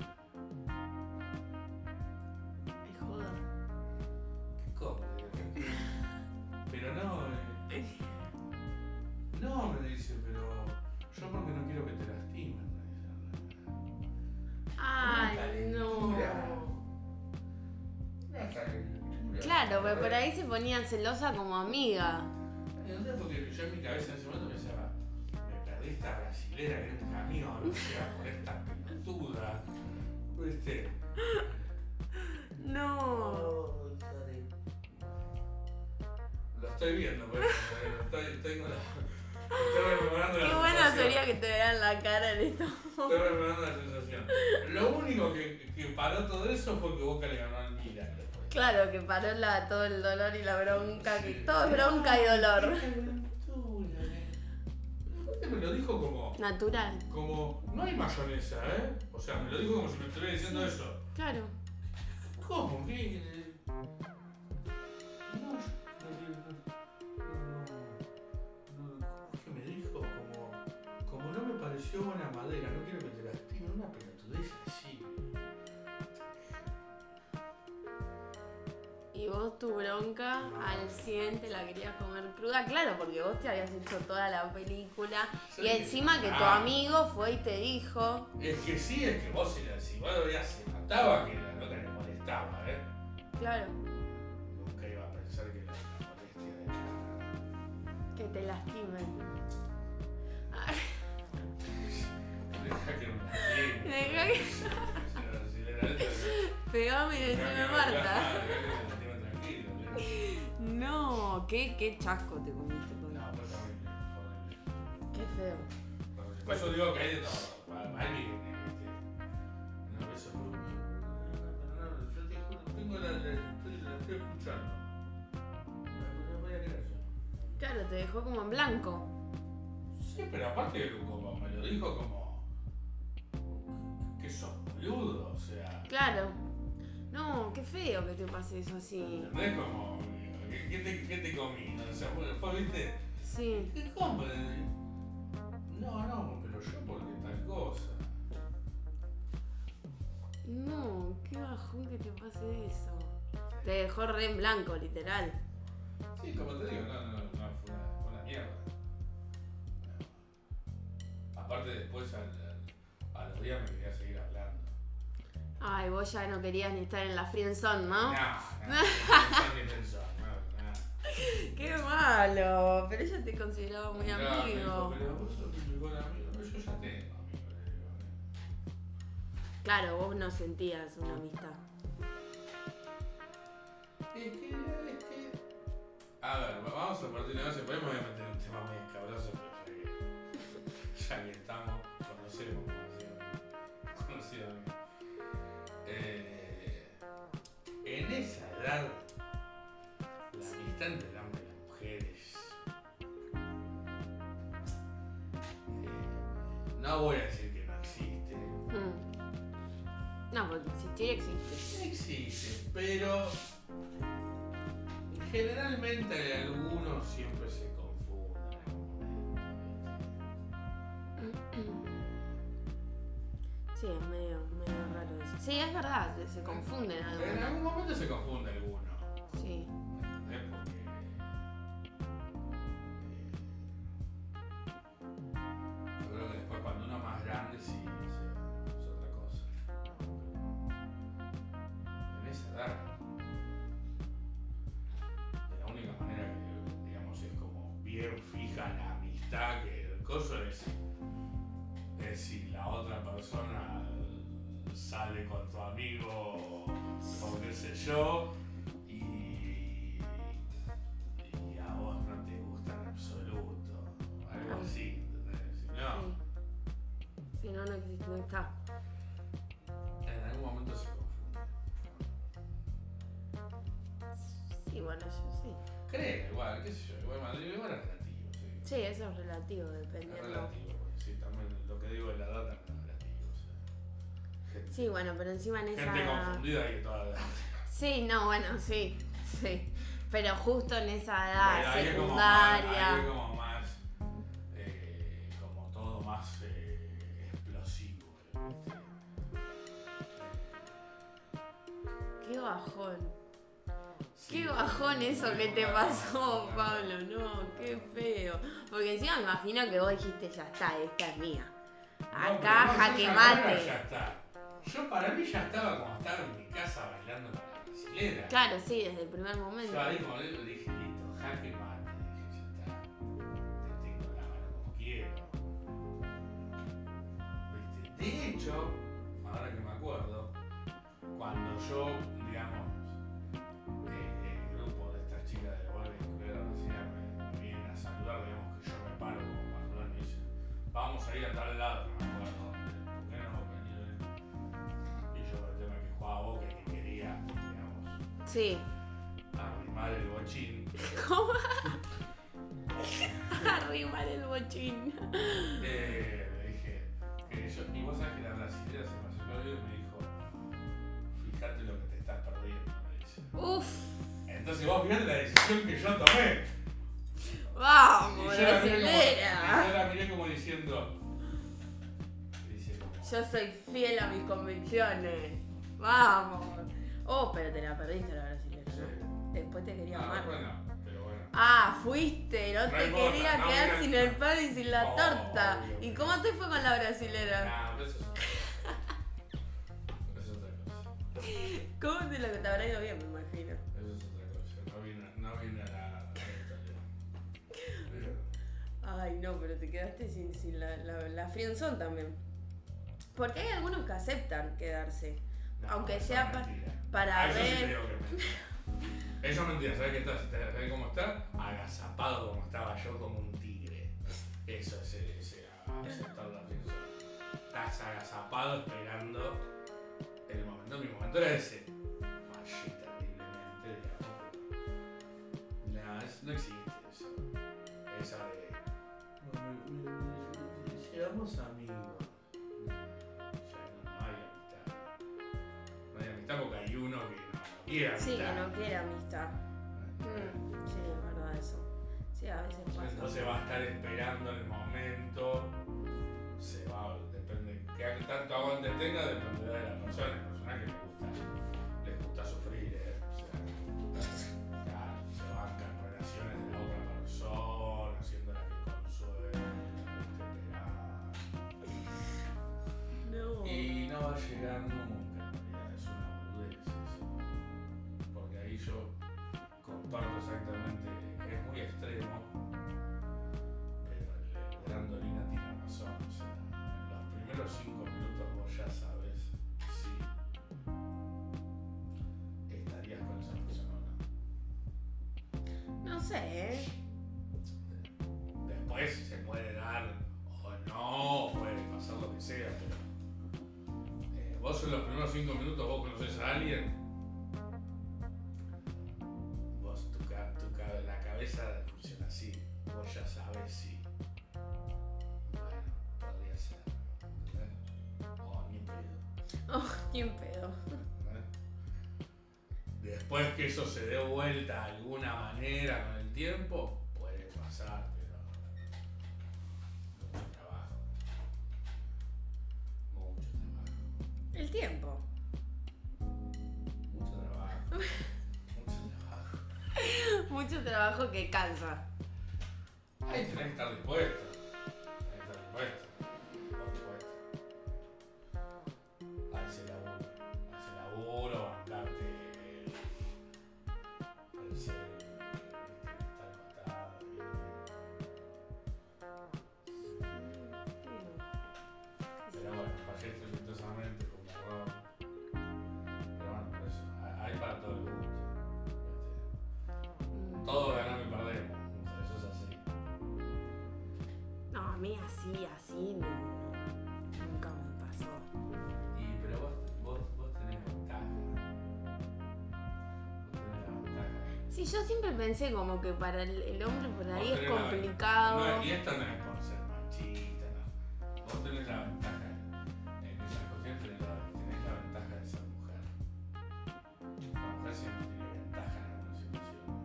Me dice, Me joda. ¿qué cómo? Pero no, eh, no, me dice, pero yo porque no quiero que te lastimen. Me dice. Ay, no. Una calentura. Claro, pero por ahí se ponían celosa como amiga. Entonces, porque yo en mi cabeza en ese momento pensaba, me perdí esta brasilera que era un camión, o sea, por esta pelotuda. ¿Viste? No. Lo estoy viendo, pues. Lo estoy, estoy con la. Estoy rememorando la Qué buena sensación. sería que te vean la cara en esto. Estoy rememorando la sensación. Lo único que, que paró todo eso fue que Boca le ganó al Milan después. Claro, que paró la, todo el dolor y la bronca, que Sí. todo es bronca y dolor. Me lo dijo como. Natural. Como. No hay mayonesa, ¿eh? O sea, me lo dijo como si me estuviera diciendo eso. Claro. ¿Cómo? ¿Qué? No, no, ¿cómo es que me dijo? Como, como no me pareció buena madera, no quiero que te lastimen, una pelotudez así. Y vos tu bronca al cien te la querías comer cruda, claro, porque vos te habías hecho toda la película. Sí. Y encima que tu Ah. amigo fue y te dijo. Es que sí, es que vos si, la- si vos lo veías se notaba que la loca le molestaba, ¿eh? Claro, Nunca iba a pensar que la, la molestia de nada. que te lastimen. Deja que me lastime. Deja que- Si la brasilera esta- Pegame y decime Deja que- Marta. Deja que me lastime tranquilo, ¿sí? No, qué, qué chasco te comiste con No, fue terrible, horrible. Qué feo. Por eso digo que hay de todo. Para para mí, este, no, eso no, no, yo te juro, tengo la, la, estoy, la estoy escuchando. No, no podía creer yo. Claro, te dejó como en blanco. Sí, pero aparte, como me lo dijo, como que sos boludo, o sea. Claro. No, qué feo que te pase eso así. ¿Entendés? Como, ¿qué, qué te, qué te comí? O sea, fue, fue, viste. Sí. ¿Qué cómo? No, no, pero yo porque tal cosa. No, qué bajón que te pase eso. Te dejó re en blanco, literal. Sí, como te digo, no, no, no, fue una, fue una mierda. Aparte después al, al, a los días me quería seguir hablando. Ay, vos ya no querías ni estar en la friendzone, ¿no? No, no, ni pensar, ni pensar, no, no. Qué malo, pero ella te consideraba muy Claro, me dijo, amigo. pero vos sos mi mejor amigo. No, yo ya tengo amigos, le digo. Claro, vos no sentías una amistad. Es que, es que... A ver, vamos a partir de base, podemos meter un tema muy escabroso, pero ya que, ya que estamos, conocemos, conocido, conocido amigo. Eh, en esa edad, la amistad entre el hombre y las mujeres, eh, no voy a decir que no existe. Mm. No, porque existir existe. Existe, pero generalmente algunos siempre se confunden en algún momento. Sí, es medio, medio raro eso. Sí, es verdad, se, se confunden En algunos. algún momento se confunde alguno. Sí. ¿Entendés? Porque. Eh, yo creo que después, cuando uno es más grande, sí, sí es otra cosa. En esa edad, de la única manera que, digamos, es como bien fija la amistad, que el coso es. Es si la otra persona sale con tu amigo o qué sé yo y, y a vos no te gusta en absoluto, algo así, ¿entendés? Si no, Sí. Si no, no existe, no está. en algún momento se confunde. Sí, bueno, yo sí. Creo, igual, qué sé yo, igual, igual es relativo, sí. Sí, eso es relativo, Es dependiendo. relativo, porque sí, también lo que digo de la edad también es relativo, o sea. Gente, Sí, bueno, pero encima en esa... gente confundida hay que toda la edad. Sí, no, bueno, sí, sí. Pero justo en esa edad Ahí es como secundaria... más, ahí es como más, eh, como todo más eh, explosivo, ¿viste? Qué bajón. Sí, Qué bajón eso que te una- pasó, una- Pablo, no, qué feo. Porque encima me imagino que vos dijiste, ya está, esta es mía. No, Acá, pero no, jaque yo ya- mate. Ya está. Yo para mí ya estaba como estaba en mi casa bailando con la brasilera. Claro, sí, desde el primer momento. Yo ahí como le dije, listo, jaque mate. Dije, ya está. Te tengo la mano como quiero. ¿Viste? De hecho, ahora que me acuerdo, cuando yo, digamos, eh, el grupo de estas chicas de Volver y Cruel me, me vienen a saludar, digamos que yo me paro como para saludar y me dicen, vamos a ir a tal lado, no me acuerdo dónde, ¿por qué no hemos venido? Y yo por el tema que jugaba a Boca y que quería, digamos, Sí. arrimar el bochín. ¿Cómo? Arrimar el bochín. Eh, le dije, que yo, y vos sabés que la brasilera se me acercó al oído y me dijo, fíjate lo que te estás perdiendo, me dice. Uf. Entonces vos fíjate la decisión que yo tomé. Vamos, Y yo la miré como- y brasilera. yo la miré como diciendo, dice como, Yo soy fiel a mis convicciones. Vamos. Oh, pero te la perdiste la brasilera, ¿no? Después te quería ah, amar. bueno, pero bueno. Ah, fuiste, no, No te importa, quería no, quedar mira, sin el pan y sin la no, torta. obvio, ¿Y pero- cómo te fue con la brasilera? Nah, pero eso es eso es otra cosa. ¿Cómo te lo que te habrá ido bien, me imagino? Eso es otra cosa. No vine, no vine a la, a la historia. Pero- Ay, no, pero te quedaste sin, sin la, la, la friendzone también. Porque hay algunos que aceptan quedarse. No, Aunque eso sea es pa- mentira. para Ah, eso sí ver- te digo que es mentira. Eso es mentira, ¿sabes qué está? ¿Sabes cómo está? Agazapado como estaba yo, como un tigre. Eso es ese, ese aceptar la friendzone. Estás agazapado esperando el momento. Mi momento era ese. Fallé terriblemente, digamos. No, es- no existe eso. Esa de. Seamos amigos. Ya no, no hay amistad. No hay amistad porque hay uno que no quiere amistad. Sí, que no quiere amistad. Mm, sí, es verdad eso. Sí, a veces pasa. Entonces va a estar esperando el momento. Se va, depende. Que tanto aguante tenga dependerá de la persona. El personaje le gusta, les gusta sufrir, ¿eh? O sea, claro, se bancan relaciones de la otra persona, haciéndola que consuela, que esté esperando. No. Y no va a llegar nunca, en realidad, es una boludez eso. Porque ahí yo comparto exactamente sé, ¿eh? Después se puede dar o no, puede pasar lo que sea, pero eh, vos en los primeros cinco minutos vos conocés a alguien, vos tu, ca- tu ca- la cabeza funciona así, vos ya sabés si, bueno, podría ser, ¿entendés? O ni pedo. Oh, ni un pedo. Después que eso se dé vuelta de alguna manera con el tiempo, puede pasar, pero mucho trabajo. Mucho trabajo. El tiempo. Mucho trabajo. Mucho trabajo. Mucho trabajo que cansa. Ahí tenés que estar dispuesto. Tenés que estar dispuesto. Por supuesto. A ese laburo. A ese laburo, bancarte el, el ser, viste, estar matado. Pero bueno, fallé estrepitosamente como error. Pero bueno, por eso, hay para todo el gusto. ¿Viste? Todo ganamos y perdemos. O sea, eso es así. No, a mí así, así no, no, nunca me pasó. Y pero vos, vos, vos tenés ventaja. Vos tenés la ventaja. Sí, yo siempre pensé como que para el, el hombre por ahí Vos es tenés la complicado. ventaja. No, y esto no es por ser machista, no. Vos tenés la ventaja en esas cuestiones, tenés la, tenés la ventaja de ser mujer. La mujer siempre tiene ventaja en algunas situaciones.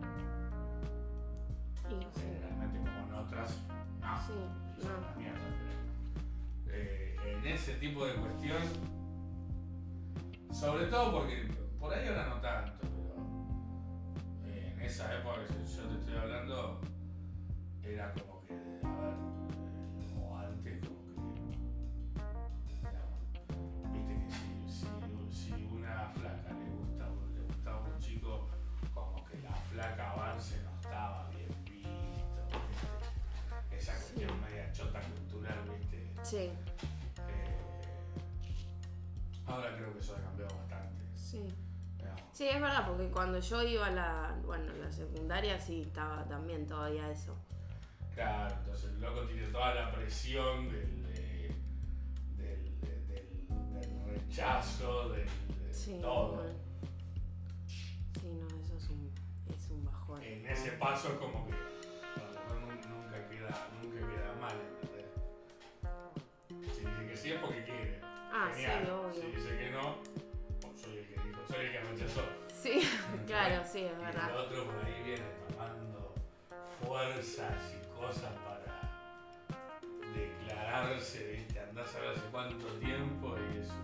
Y sí, Generalmente como en otras, no. sí, Son no. una mierda, pero eh, en ese tipo de cuestión, sobre todo porque por ahí ahora no tanto, pero eh, en esa época que yo te estoy hablando, era como que, a ver, eh, o antes como que, digamos, viste que si, si, si una flaca le gusta le gustaba a un chico, como que la flaca avance no estaba bien visto, ¿viste? Esa cuestión Sí. media chota cultural, viste. Sí, Eh, ahora creo que eso ha cambiado bastante. sí. Digamos. Sí, es verdad, porque cuando yo iba a la, bueno, a la secundaria sí estaba también todavía eso. Claro, entonces el loco tiene toda la presión del, de- del, de- del, del rechazo, del, de Sí, todo. bueno. Sí, no, eso es un, es un bajón. En ese paso es como que a lo mejor nun- nunca queda, nunca queda mal, ¿entendés? Si dice que sí es porque quiere. Ah, Genial. sí, obvio. Si dice que no, pues soy el que dijo, soy el que rechazó. Sí, claro, sí, es Y el verdad. otro por ahí viene tomando fuerzas y cosas para declararse, ¿viste? Andás a ver hace cuánto tiempo y eso.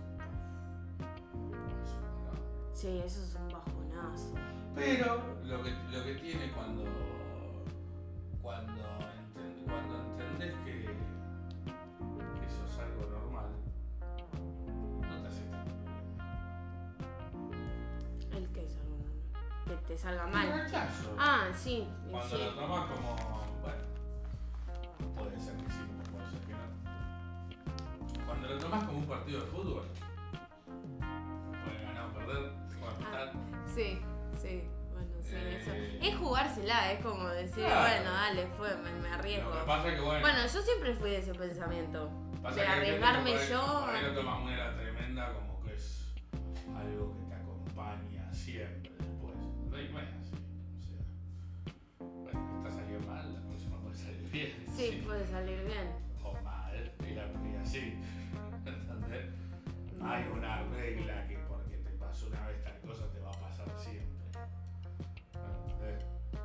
Es un no. Sí, eso es un bajonazo. Pero lo que, lo que tiene cuando, cuando, enten- cuando entendés que, que eso es algo normal, no te hace tanto problema. El que es algo normal. Que te salga El mal. rechazo. Ah, sí, y Cuando sí. lo tomas como, bueno, puede ser que sí, como puede ser que no. Cuando lo tomas como un partido de fútbol, puede ganar o perder, bueno, Ah. tal. Sí, sí, bueno, sí, Eh, eso. Es jugársela, es como decir, claro. bueno, dale, fue, me, me arriesgo. Lo que pasa es que, bueno, Bueno, yo siempre fui de ese pensamiento. pasa de que hay gente que arriesgarme por ahí- yo. Por ahí lo tomas muy a la tremenda, como que es algo que te acompaña siempre después. No hay más así. O sea, bueno, esta salió mal, la próxima puede salir bien. Sí, puede salir bien. O mal, y la y así. ¿Entendés? No hay una regla que porque te pasó una vez tal cosa te va a pasar siempre. ¿Entendés?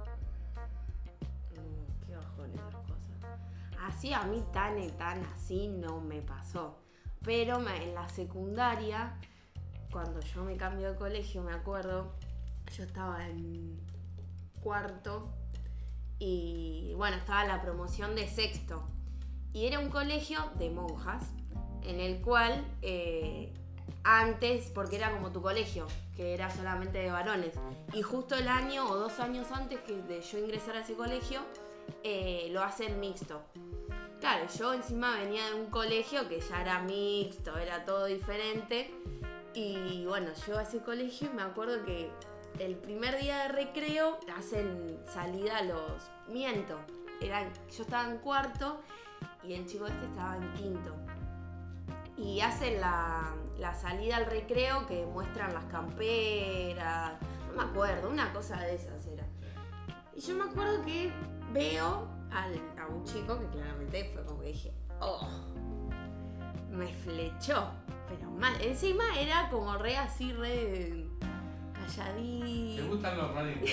Mm, qué bajón esas cosas. Así a mí tan y tan así no me pasó. Pero me- en la secundaria, cuando yo me cambio de colegio, me acuerdo, yo estaba en cuarto y bueno, estaba la promoción de sexto. Y era un colegio de monjas, en el cual eh, antes, porque era como tu colegio, que era solamente de varones, y justo el año o dos años antes que de yo ingresar a ese colegio, eh, lo hacen mixto. Claro, yo encima venía de un colegio que ya era mixto, era todo diferente, y bueno, yo a ese colegio y me acuerdo que el primer día de recreo hacen salida los... Miento, eran, yo estaba en cuarto y el chico este estaba en quinto. Y hacen la, la salida al recreo que muestran las camperas, no me acuerdo, una cosa de esas era. Y yo me acuerdo que veo al, a un chico que claramente fue como que dije, oh, me flechó, pero mal. Encima era como re así, re calladito. ¿Te gustan los raritos?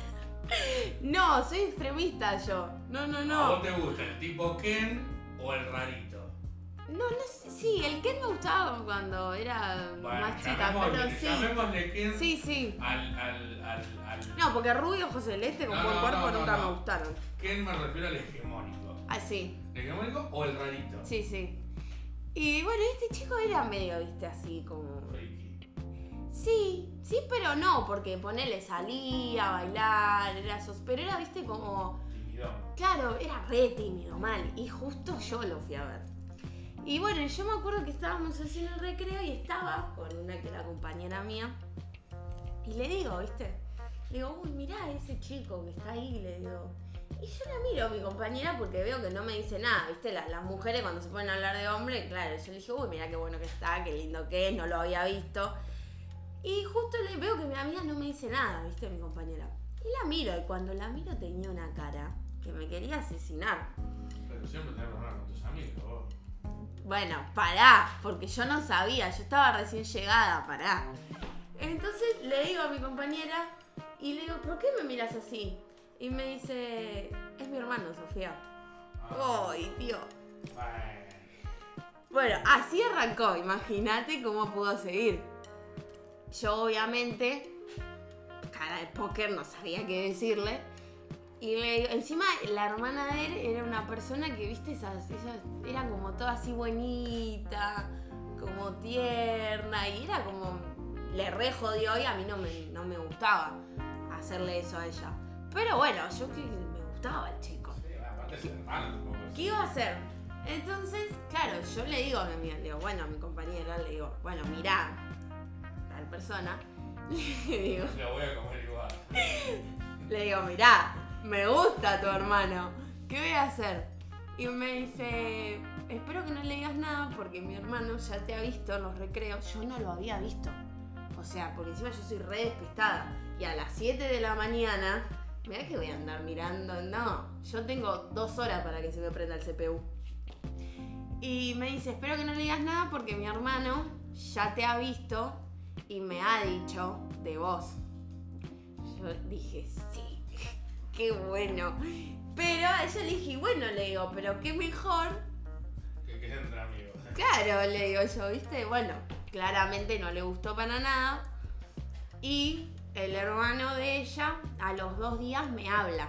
No, soy extremista yo. No, no, no. ¿A vos te gusta el tipo Ken o el rarito? No, no sé, sí, el Ken me gustaba cuando era Bueno, más chica, llamémosle, pero sí. llamémosle Ken Sí, sí. al, al, al, al... No, porque rubio, ojos celeste con No, buen no, cuerpo no, no, nunca no. me gustaron. Ken me refiero al hegemónico. Ah, sí, ¿El hegemónico o el rarito? sí, sí. Y bueno, este chico era medio, viste, así como... Friki. Sí, sí, pero no, porque ponele, salía a bailar, era sos... pero era, viste, como... Timidón. Claro, era re tímido, mal. Y justo yo lo fui a ver. Y bueno, yo me acuerdo que estábamos haciendo el recreo y estaba con una que era compañera mía. Y le digo, viste, le digo, uy, mirá a ese chico que está ahí, le digo. Y yo la miro a mi compañera porque veo que no me dice nada, viste, las, las mujeres cuando se ponen a hablar de hombre, claro, yo le dije, uy, mirá qué bueno que está, qué lindo que es, no lo había visto. Y justo le veo que mi amiga no me dice nada, viste, mi compañera. Y la miro, y cuando la miro tenía una cara que me quería asesinar. Pero siempre tenés problemas con tus amigos, vos. Bueno, pará, porque yo no sabía, yo estaba recién llegada, pará. Entonces le digo a mi compañera y le digo, ¿por qué me miras así? Y me dice, es mi hermano, Sofía. Ah. ¡Ay, tío! Bueno. Bueno, así arrancó, imagínate cómo pudo seguir. Yo obviamente, cara de póker, no sabía qué decirle. Y le digo, encima la hermana de él era una persona que, viste, esas, esas era como toda así buenita, como tierna, y era como, le re jodió y a mí no me, no me gustaba hacerle eso a ella. Pero bueno, yo que me gustaba el chico. Sí, aparte es hermano, tampoco es- ¿Qué iba a hacer? Entonces, claro, yo le digo a mi amiga, le digo, bueno, a mi compañera, le digo, bueno, mirá, tal persona, le digo, Lo voy a comer igual. le digo, mirá, me gusta tu hermano, ¿qué voy a hacer? Y me dice, espero que no le digas nada porque mi hermano ya te ha visto en los recreos, yo no lo había visto. O sea, porque encima yo soy re despistada y a las siete de la mañana, mirá que voy a andar mirando, no, yo tengo dos horas para que se me prenda el C P U. Y me dice, espero que no le digas nada porque mi hermano ya te ha visto y me ha dicho de vos. Yo dije, sí, qué bueno. Pero a ella le dije, bueno, le digo, pero qué mejor. Que queden entre amigos. Claro, le digo yo, ¿viste? Bueno, claramente no le gustó para nada. Y el hermano de ella a los dos días me habla.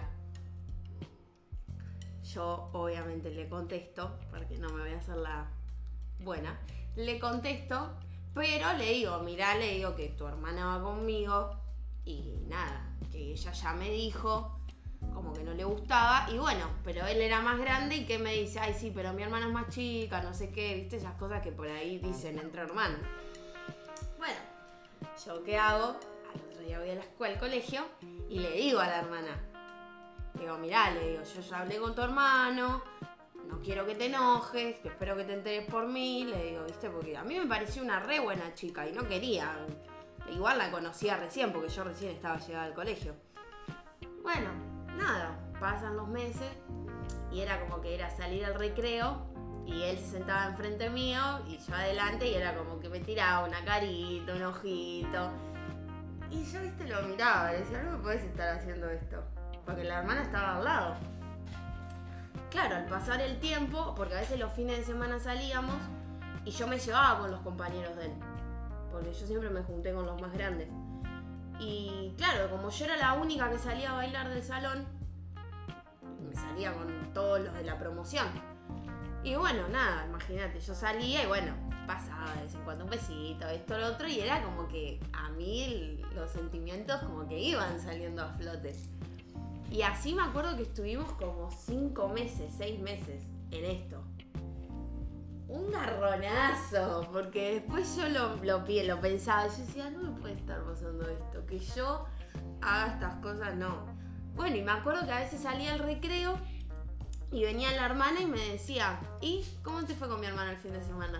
Yo obviamente le contesto, porque no me voy a hacer la buena. Le contesto, pero le digo, mirá, le digo que tu hermana va conmigo. Y nada, que ella ya me dijo como que no le gustaba. Y bueno, pero él era más grande y que me dice, ay sí, pero mi hermana es más chica, no sé qué, viste, esas cosas que por ahí dicen entre hermanos. Bueno, ¿yo qué hago? Al otro día voy a la escuela, al colegio, y le digo a la hermana, le digo, mirá, le digo, yo ya hablé con tu hermano, no quiero que te enojes, espero que te enteres por mí, le digo, viste, porque a mí me pareció una re buena chica y no quería, igual la conocía recién, porque yo recién estaba llegada al colegio. Bueno, nada, pasan los meses y era como que era salir al recreo y él se sentaba enfrente mío y yo adelante y era como que me tiraba una carita, un ojito. Y yo, viste, lo miraba y decía, no me podés estar haciendo esto. Porque la hermana estaba al lado. Claro, al pasar el tiempo, porque a veces los fines de semana salíamos y yo me llevaba con los compañeros de él. Porque yo siempre me junté con los más grandes. Y claro, como yo era la única que salía a bailar del salón, me salía con todos los de la promoción. Y bueno, nada, imagínate, yo salía y bueno, pasaba de vez en cuando un besito, esto, lo otro, y era como que a mí los sentimientos como que iban saliendo a flote. Y así me acuerdo que estuvimos como cinco meses, seis meses en esto. Un garronazo, porque después yo lo, lo, lo pensaba, yo decía, no me puede estar pasando esto, que yo haga estas cosas, no. Bueno, y me acuerdo que a veces salía al recreo y venía la hermana y me decía, ¿y cómo te fue con mi hermana el fin de semana?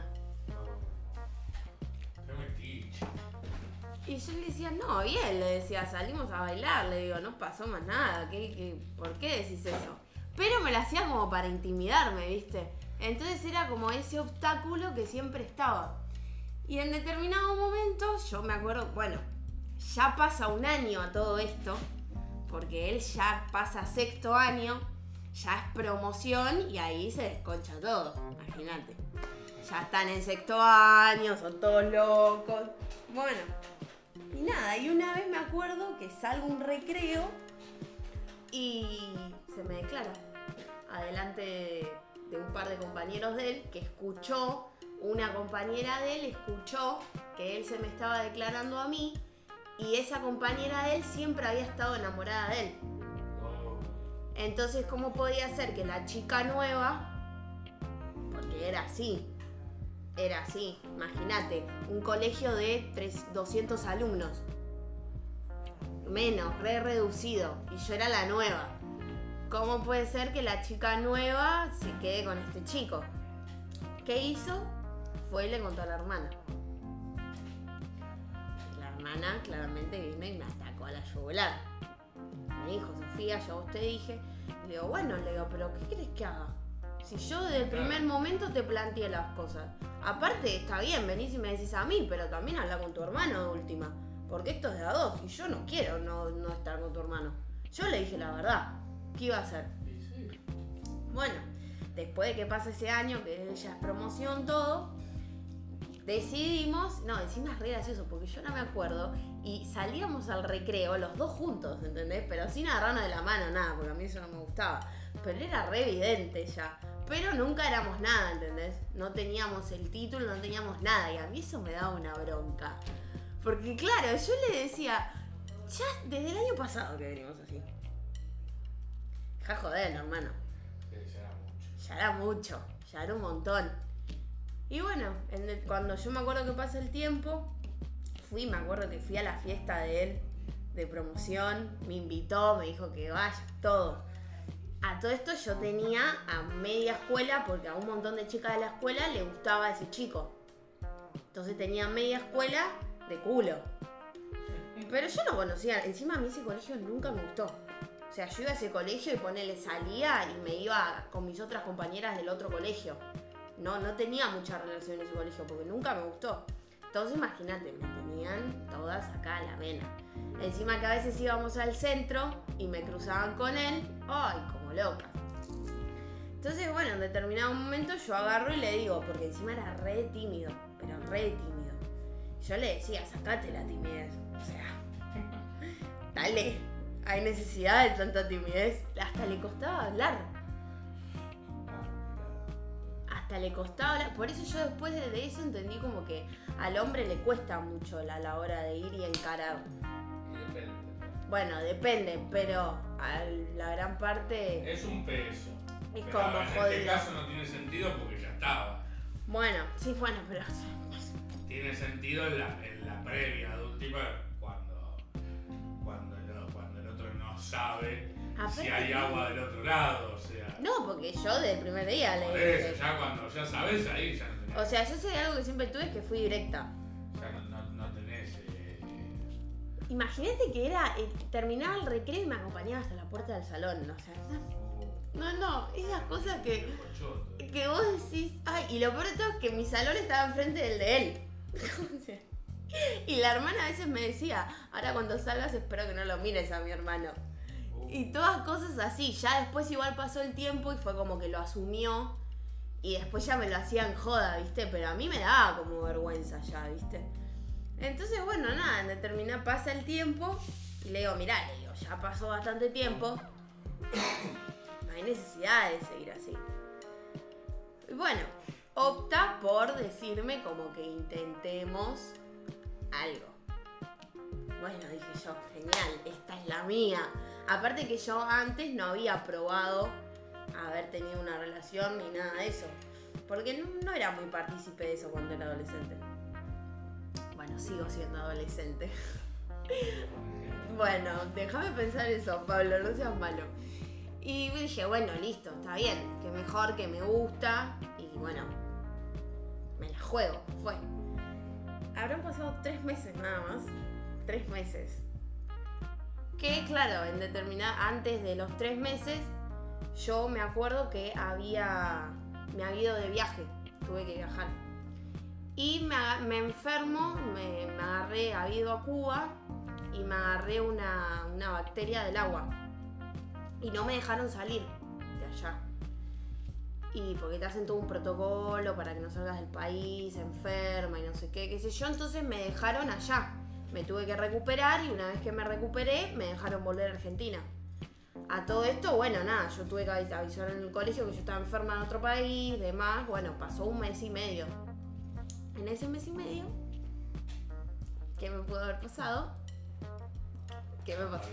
Qué metiche. Y yo le decía, no, bien, le decía, salimos a bailar, le digo, no pasó más nada, ¿qué, qué, ¿por qué decís eso? Pero me lo hacía como para intimidarme, ¿viste? Entonces era como ese obstáculo que siempre estaba. Y en determinado momento, yo me acuerdo, bueno, ya pasa un año a todo esto, porque él ya pasa sexto año, ya es promoción y ahí se desconcha todo, imagínate. Ya están en sexto año, son todos locos. Bueno, y nada, y una vez me acuerdo que salgo a un recreo y se me declara adelante de, de un par de compañeros de él que escuchó, una compañera de él escuchó que él se me estaba declarando a mí y esa compañera de él siempre había estado enamorada de él. Entonces, ¿cómo podía ser que la chica nueva, porque era así, era así, imagínate, un colegio de doscientos alumnos, menos, re reducido, y yo era la nueva. ¿Cómo puede ser que la chica nueva se quede con este chico? ¿Qué hizo? Fue y le contó a la hermana. La hermana claramente vino y me atacó a la yugular. Me dijo, Sofía, yo a vos te dije. Le digo, bueno, le digo, pero ¿qué querés que haga? Si yo desde el primer momento te planteé las cosas. Aparte, está bien, venís y me decís a mí, pero también habla con tu hermano de última. Porque esto es de a dos y yo no quiero no, no estar con tu hermano. Yo le dije la verdad. ¿Qué iba a hacer? Bueno, después de que pasa ese año, que él ya es promoción, todo, decidimos, no, encima es re gracioso porque yo no me acuerdo, y salíamos al recreo los dos juntos, ¿entendés? Pero sin agarrarnos de la mano, nada, porque a mí eso no me gustaba. Pero era re evidente ya. Pero nunca éramos nada, ¿entendés? No teníamos el título, no teníamos nada, y a mí eso me daba una bronca. Porque claro, yo le decía, ya desde el año pasado que venimos así. Ja joder, hermano. Sí, ya era mucho. Ya era mucho, ya era un montón. Y bueno, en el, cuando yo me acuerdo que pasa el tiempo, fui, me acuerdo que fui a la fiesta de él, de promoción, me invitó, me dijo que vaya, todo. A todo esto yo tenía a media escuela, porque a un montón de chicas de la escuela le gustaba ese chico. Entonces tenía media escuela de culo. Pero yo no conocía, encima a mí ese colegio nunca me gustó. O sea, yo iba a ese colegio y ponele, salía y me iba con mis otras compañeras del otro colegio. No, no tenía mucha relación en ese colegio porque nunca me gustó. Entonces imagínate, me tenían todas acá a la vena. Encima que a veces íbamos al centro y me cruzaban con él, ¡ay, como loca! Entonces, bueno, en determinado momento yo agarro y le digo, porque encima era re tímido, pero re tímido. Yo le decía, sacate la timidez. O sea, dale, hay necesidad de tanta timidez. Hasta le costaba hablar. Hasta le costaba hablar. Por eso yo después de eso entendí como que al hombre le cuesta mucho a la hora de ir y encarar. Y depende. Bueno, depende, pero a la gran parte Es un peso. es Pero como en jodido. este caso no tiene sentido porque ya estaba. Bueno, sí, bueno, pero... Tiene sentido en la, en la previa de última cuando, cuando, lo, cuando el otro no sabe Aparte si hay que- agua del otro lado, o sea. No, porque yo desde el primer día Por le eso, dije... ya cuando ya sabes ahí ya no tenés, O sea, yo sé de algo que siempre tuve, es que fui directa. ya no, no, no tenés eh, Imagínate que era, eh, terminaba el recreo y me acompañaba hasta la puerta del salón, o sea, esas- uh, no, no, esas cosas que, el cochoto. que vos decís, ay, y lo peor de todo es que mi salón estaba enfrente del de él. O sea, y la hermana a veces me decía, ahora cuando salgas espero que no lo mires a mi hermano. Uh, Y todas cosas así, ya después igual pasó el tiempo y fue como que lo asumió y después ya me lo hacían joda, ¿viste? Pero a mí me daba como vergüenza ya, ¿viste? Entonces, bueno, nada, en determinada pasa el tiempo y le digo, mirá, le digo, ya pasó bastante tiempo, no hay necesidad de seguir así. Y bueno, opta por decirme como que intentemos algo. Bueno, dije yo, genial, esta es la mía. Aparte que yo antes no había probado haber tenido una relación ni nada de eso. Porque no, no era muy partícipe de eso cuando era adolescente. Bueno, sigo siendo adolescente. Bueno, déjame pensar eso, Pablo, no seas malo. Y dije, bueno, listo, está bien, que mejor, que me gusta. Y bueno, me la juego, fue. Habrán pasado tres meses nada más. Tres meses. Que claro, en determinada, antes de los tres meses, yo me acuerdo que había, me había ido de viaje, tuve que viajar. Y me, me enfermo, me, me agarré, había ido a Cuba y me agarré una, una bacteria del agua. Y no me dejaron salir de allá. Y porque te hacen todo un protocolo para que no salgas del país, enferma y no sé qué, qué sé yo. Entonces me dejaron allá. Me tuve que recuperar y una vez que me recuperé, me dejaron volver a Argentina. A todo esto, bueno, nada, yo tuve que avisar en el colegio que yo estaba enferma en otro país, demás. Bueno, pasó un mes y medio. En ese mes y medio, ¿qué me pudo haber pasado? ¿Qué me pasó?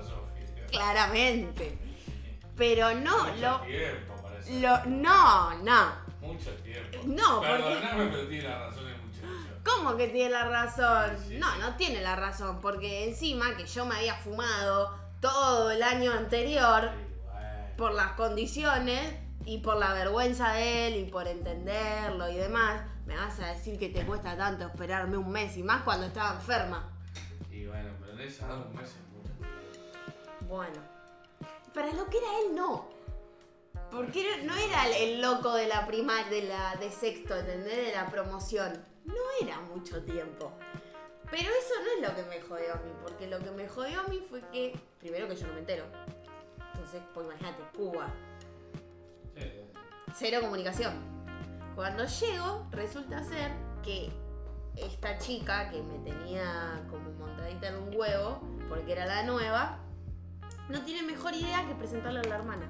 Claramente. Pero no, mucho lo... tiempo, parece. Lo, no, no. Mucho tiempo. No, Perdóname, pero tiene la razón el muchacho. ¿Cómo que tiene la razón? Sí, sí. No, no tiene la razón, porque encima que yo me había fumado todo el año anterior Sí, bueno. por las condiciones y por la vergüenza de él y por entenderlo y demás, me vas a decir que te cuesta tanto esperarme un mes y más cuando estaba enferma. Y bueno, pero en esa edad un mes es mucho. Bueno, para lo que era él no. Porque no era el, el loco de la primaria, de la de sexto, ¿entendés? De la promoción. No era mucho tiempo. Pero eso no es lo que me jodió a mí, porque lo que me jodió a mí fue que, primero que yo no me entero. Entonces, pues imagínate, Cuba. Sí. Cero comunicación. Cuando llego, resulta ser que esta chica que me tenía como montadita en un huevo, porque era la nueva, no tiene mejor idea que presentarle a la hermana.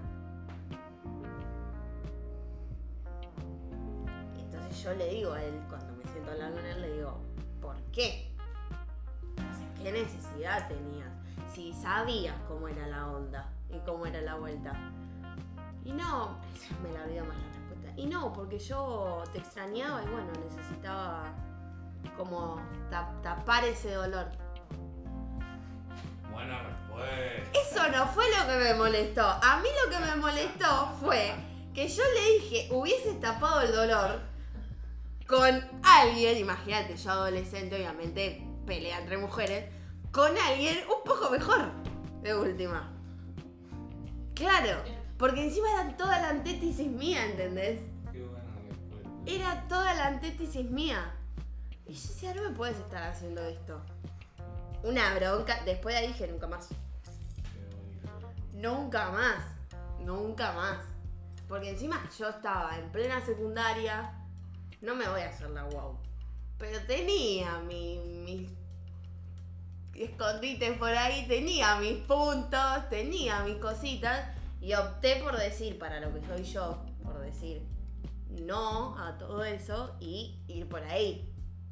Entonces yo le digo a él, cuando me siento a hablar con él, le digo, ¿por qué? O sea, ¿qué necesidad tenías? Si sabías cómo era la onda y cómo era la vuelta. Y no, me la olvidó más la respuesta. Y no, porque yo te extrañaba y bueno, necesitaba como tap- tapar ese dolor. Buena respuesta. Eso no fue lo que me molestó. A mí lo que me molestó fue que yo le dije, hubieses tapado el dolor con alguien, imagínate, yo adolescente, obviamente, pelea entre mujeres, con alguien un poco mejor, de última. Claro, porque encima era toda la antítesis mía, ¿entendés? Qué buena respuesta. Era toda la antítesis mía. Y yo decía, no me puedes estar haciendo esto. Una bronca, después de ahí dije, nunca más. Qué bonito. Nunca más, nunca más. Porque encima yo estaba en plena secundaria, no me voy a hacer la guau, pero tenía mi, mis escondites por ahí, tenía mis puntos, tenía mis cositas y opté por decir, para lo que soy yo, por decir no a todo eso y ir por ahí.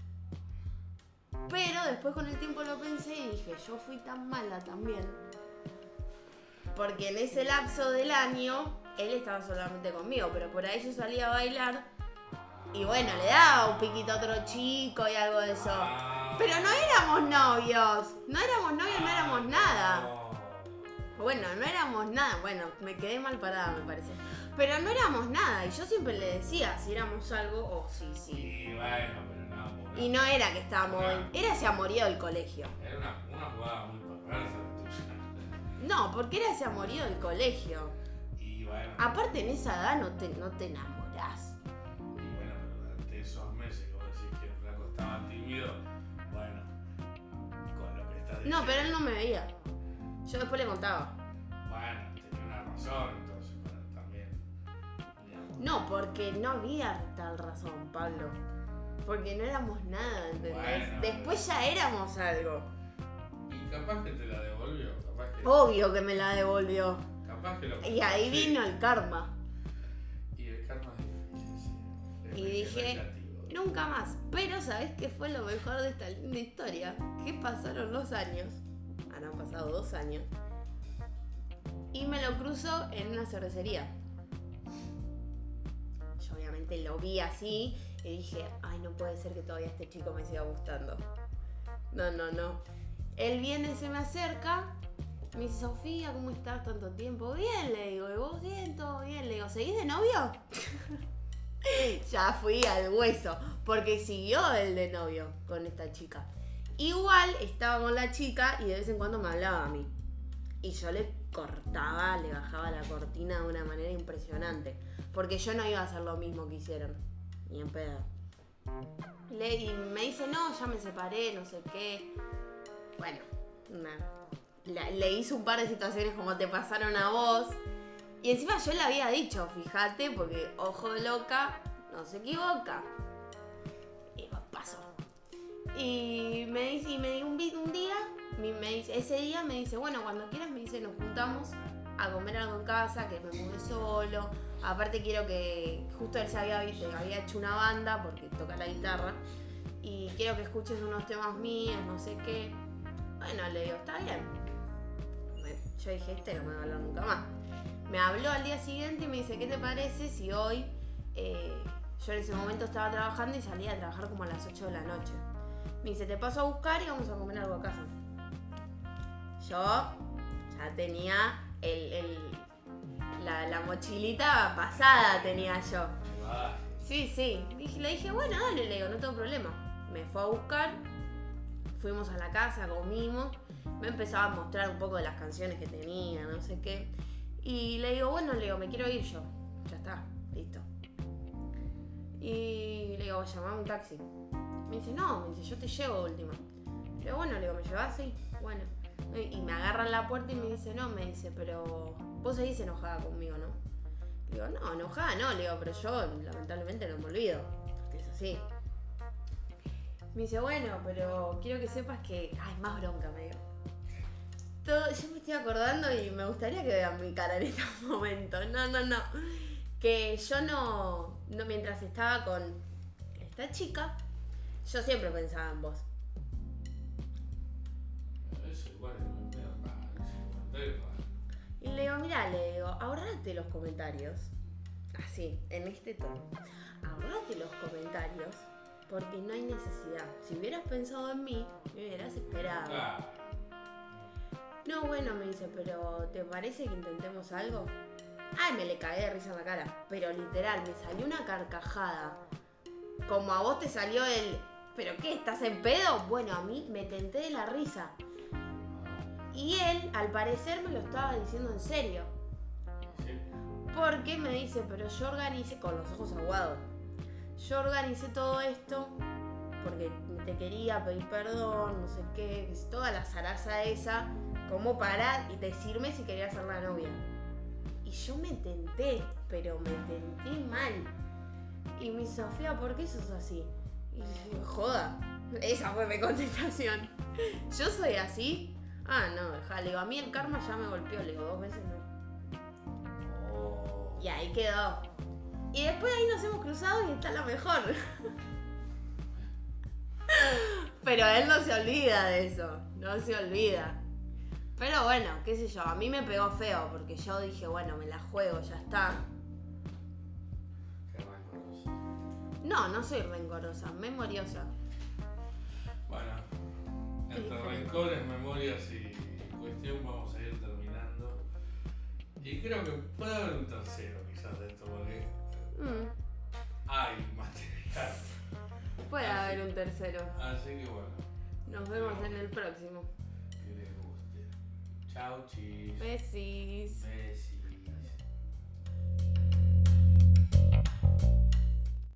Pero después con el tiempo lo pensé y dije, yo fui tan mala también. Porque en ese lapso del año, él estaba solamente conmigo, pero por ahí yo salía a bailar y bueno, le daba un piquito a otro chico y algo de eso. Pero no éramos novios, no éramos novios, no éramos nada. Bueno, no éramos nada, bueno, me quedé mal parada me parece. Pero no éramos nada y yo siempre le decía si éramos algo o sí, sí. Y bueno, pero no. Una, Y no era que estábamos, era ese amorío del colegio. Era una, una jugada muy perversa la tuya. No, porque era ese amorío del colegio. Y bueno. Aparte en esa edad no te, no te enamorás. Y bueno, pero durante esos meses que vos decís que el flaco estaba tímido, bueno, con lo que estás diciendo. No, pero él no me veía. Yo después le contaba. Bueno, tenía una razón, entonces, bueno, también. Digamos. No, porque no había tal razón, Pablo. Porque no éramos nada, ¿entendés? Bueno, Después ya éramos algo. Y capaz que te la devolvió, capaz que. Obvio que me la devolvió. Capaz que lo. Y ahí sí. vino el karma. Y el karma es difícil, sí. Es Y re- dije, relativo. nunca más. Pero ¿sabés qué fue lo mejor de esta linda historia? Que pasaron los años. Han pasado dos años. Y me lo cruzo en una cervecería. Yo obviamente lo vi así y dije, ay, no puede ser que todavía este chico me siga gustando. No, no, no. Él viene, se me acerca, me dice, Sofía, ¿cómo estás tanto tiempo? Bien, le digo, ¿y vos bien? ¿Todo bien? Le digo, ¿seguís de novio? Ya fui al hueso, porque siguió el de novio con esta chica. Igual estaba con la chica y de vez en cuando me hablaba a mí. Y yo le cortaba, le bajaba la cortina de una manera impresionante. Porque yo no iba a hacer lo mismo que hicieron. Ni en pedo. Le, y me dice, no, ya me separé, no sé qué. Bueno, nada. La, le hice un par de situaciones como te pasaron a vos. Y encima yo le había dicho, fíjate, porque ojo de loca no se equivoca. Y pasó. Y me dice, y me dio un, un día, me dice, ese día me dice, bueno, cuando quieras, me dice, nos juntamos a comer algo en casa, que me mudé solo. Aparte quiero que, justo él se había, había hecho una banda, porque toca la guitarra, y quiero que escuches unos temas míos, no sé qué. Bueno, le digo, está bien. Yo dije, este no me va a hablar nunca más. Me habló al día siguiente y me dice, ¿qué te parece si hoy, eh, yo en ese momento estaba trabajando y salía a trabajar como a las ocho de la noche? Me dice, te paso a buscar y vamos a comer algo a casa. Yo ya tenía el, el, la, la mochilita pasada, tenía yo. Sí, sí. Le dije, bueno, dale, le digo, no tengo problema. Me fue a buscar, fuimos a la casa, comimos, me empezaba a mostrar un poco de las canciones que tenía, no sé qué. Y le digo, bueno, le digo, me quiero ir yo. Ya está, listo. Y le digo, llamame un taxi. Me dice, no, me dice, yo te llevo última. Le digo, bueno, le digo, ¿me llevas? Sí, bueno. Y me agarra en la puerta y me dice, no, me dice, pero vos seguís enojada conmigo, ¿no? Le digo, no, enojada no, le digo, pero yo lamentablemente no me olvido, porque es así. Me dice, bueno, pero quiero que sepas que... Ay, más bronca, me dio. Todo, yo me estoy acordando y me gustaría que vean mi cara en estos momentos. No, no, no. Que yo no, no... Mientras estaba con esta chica, yo siempre pensaba en vos. Eso igual es medio raro, ese comentario es raro. Y le digo, mirá, le digo, ahorrate los comentarios. Así, en este tono. Ahorrate los comentarios porque no hay necesidad. Si hubieras pensado en mí, me hubieras esperado. Ah. No, bueno, me dice, pero ¿te parece que intentemos algo? Ay, me le cagué de risa en la cara. Pero literal, me salió una carcajada. Como a vos te salió el... ¿Pero qué? ¿Estás en pedo? Bueno, a mí me tenté de la risa. Y él, al parecer, me lo estaba diciendo en serio. Sí. Porque me dice, pero yo organicé, con los ojos aguados, yo organicé todo esto porque te quería pedir perdón, no sé qué, toda la zaraza esa, como para decirme si quería ser la novia. Y yo me tenté, pero me tenté mal. Y mi Sofía, ¿por qué sos así? Y le digo, joda, esa fue mi contestación. ¿Yo soy así? Ah, no, dejá, le digo, a mí el karma ya me golpeó, le digo, dos veces no. Oh. Y ahí quedó. Y después ahí nos hemos cruzado y está lo mejor. Pero él no se olvida de eso, no se olvida. Pero bueno, qué sé yo, a mí me pegó feo porque yo dije, bueno, me la juego, ya está. Qué rencoroso. No, no soy rencorosa, memoriosa. Bueno, entre rencores, memorias y cuestión vamos a ir terminando. Y creo que puede haber un tercero quizás de esto, porque Mm, hay material. puede Así- haber un tercero. Así que bueno, Nos vemos en el próximo. que les guste. Chau, chis. Besis. Besis.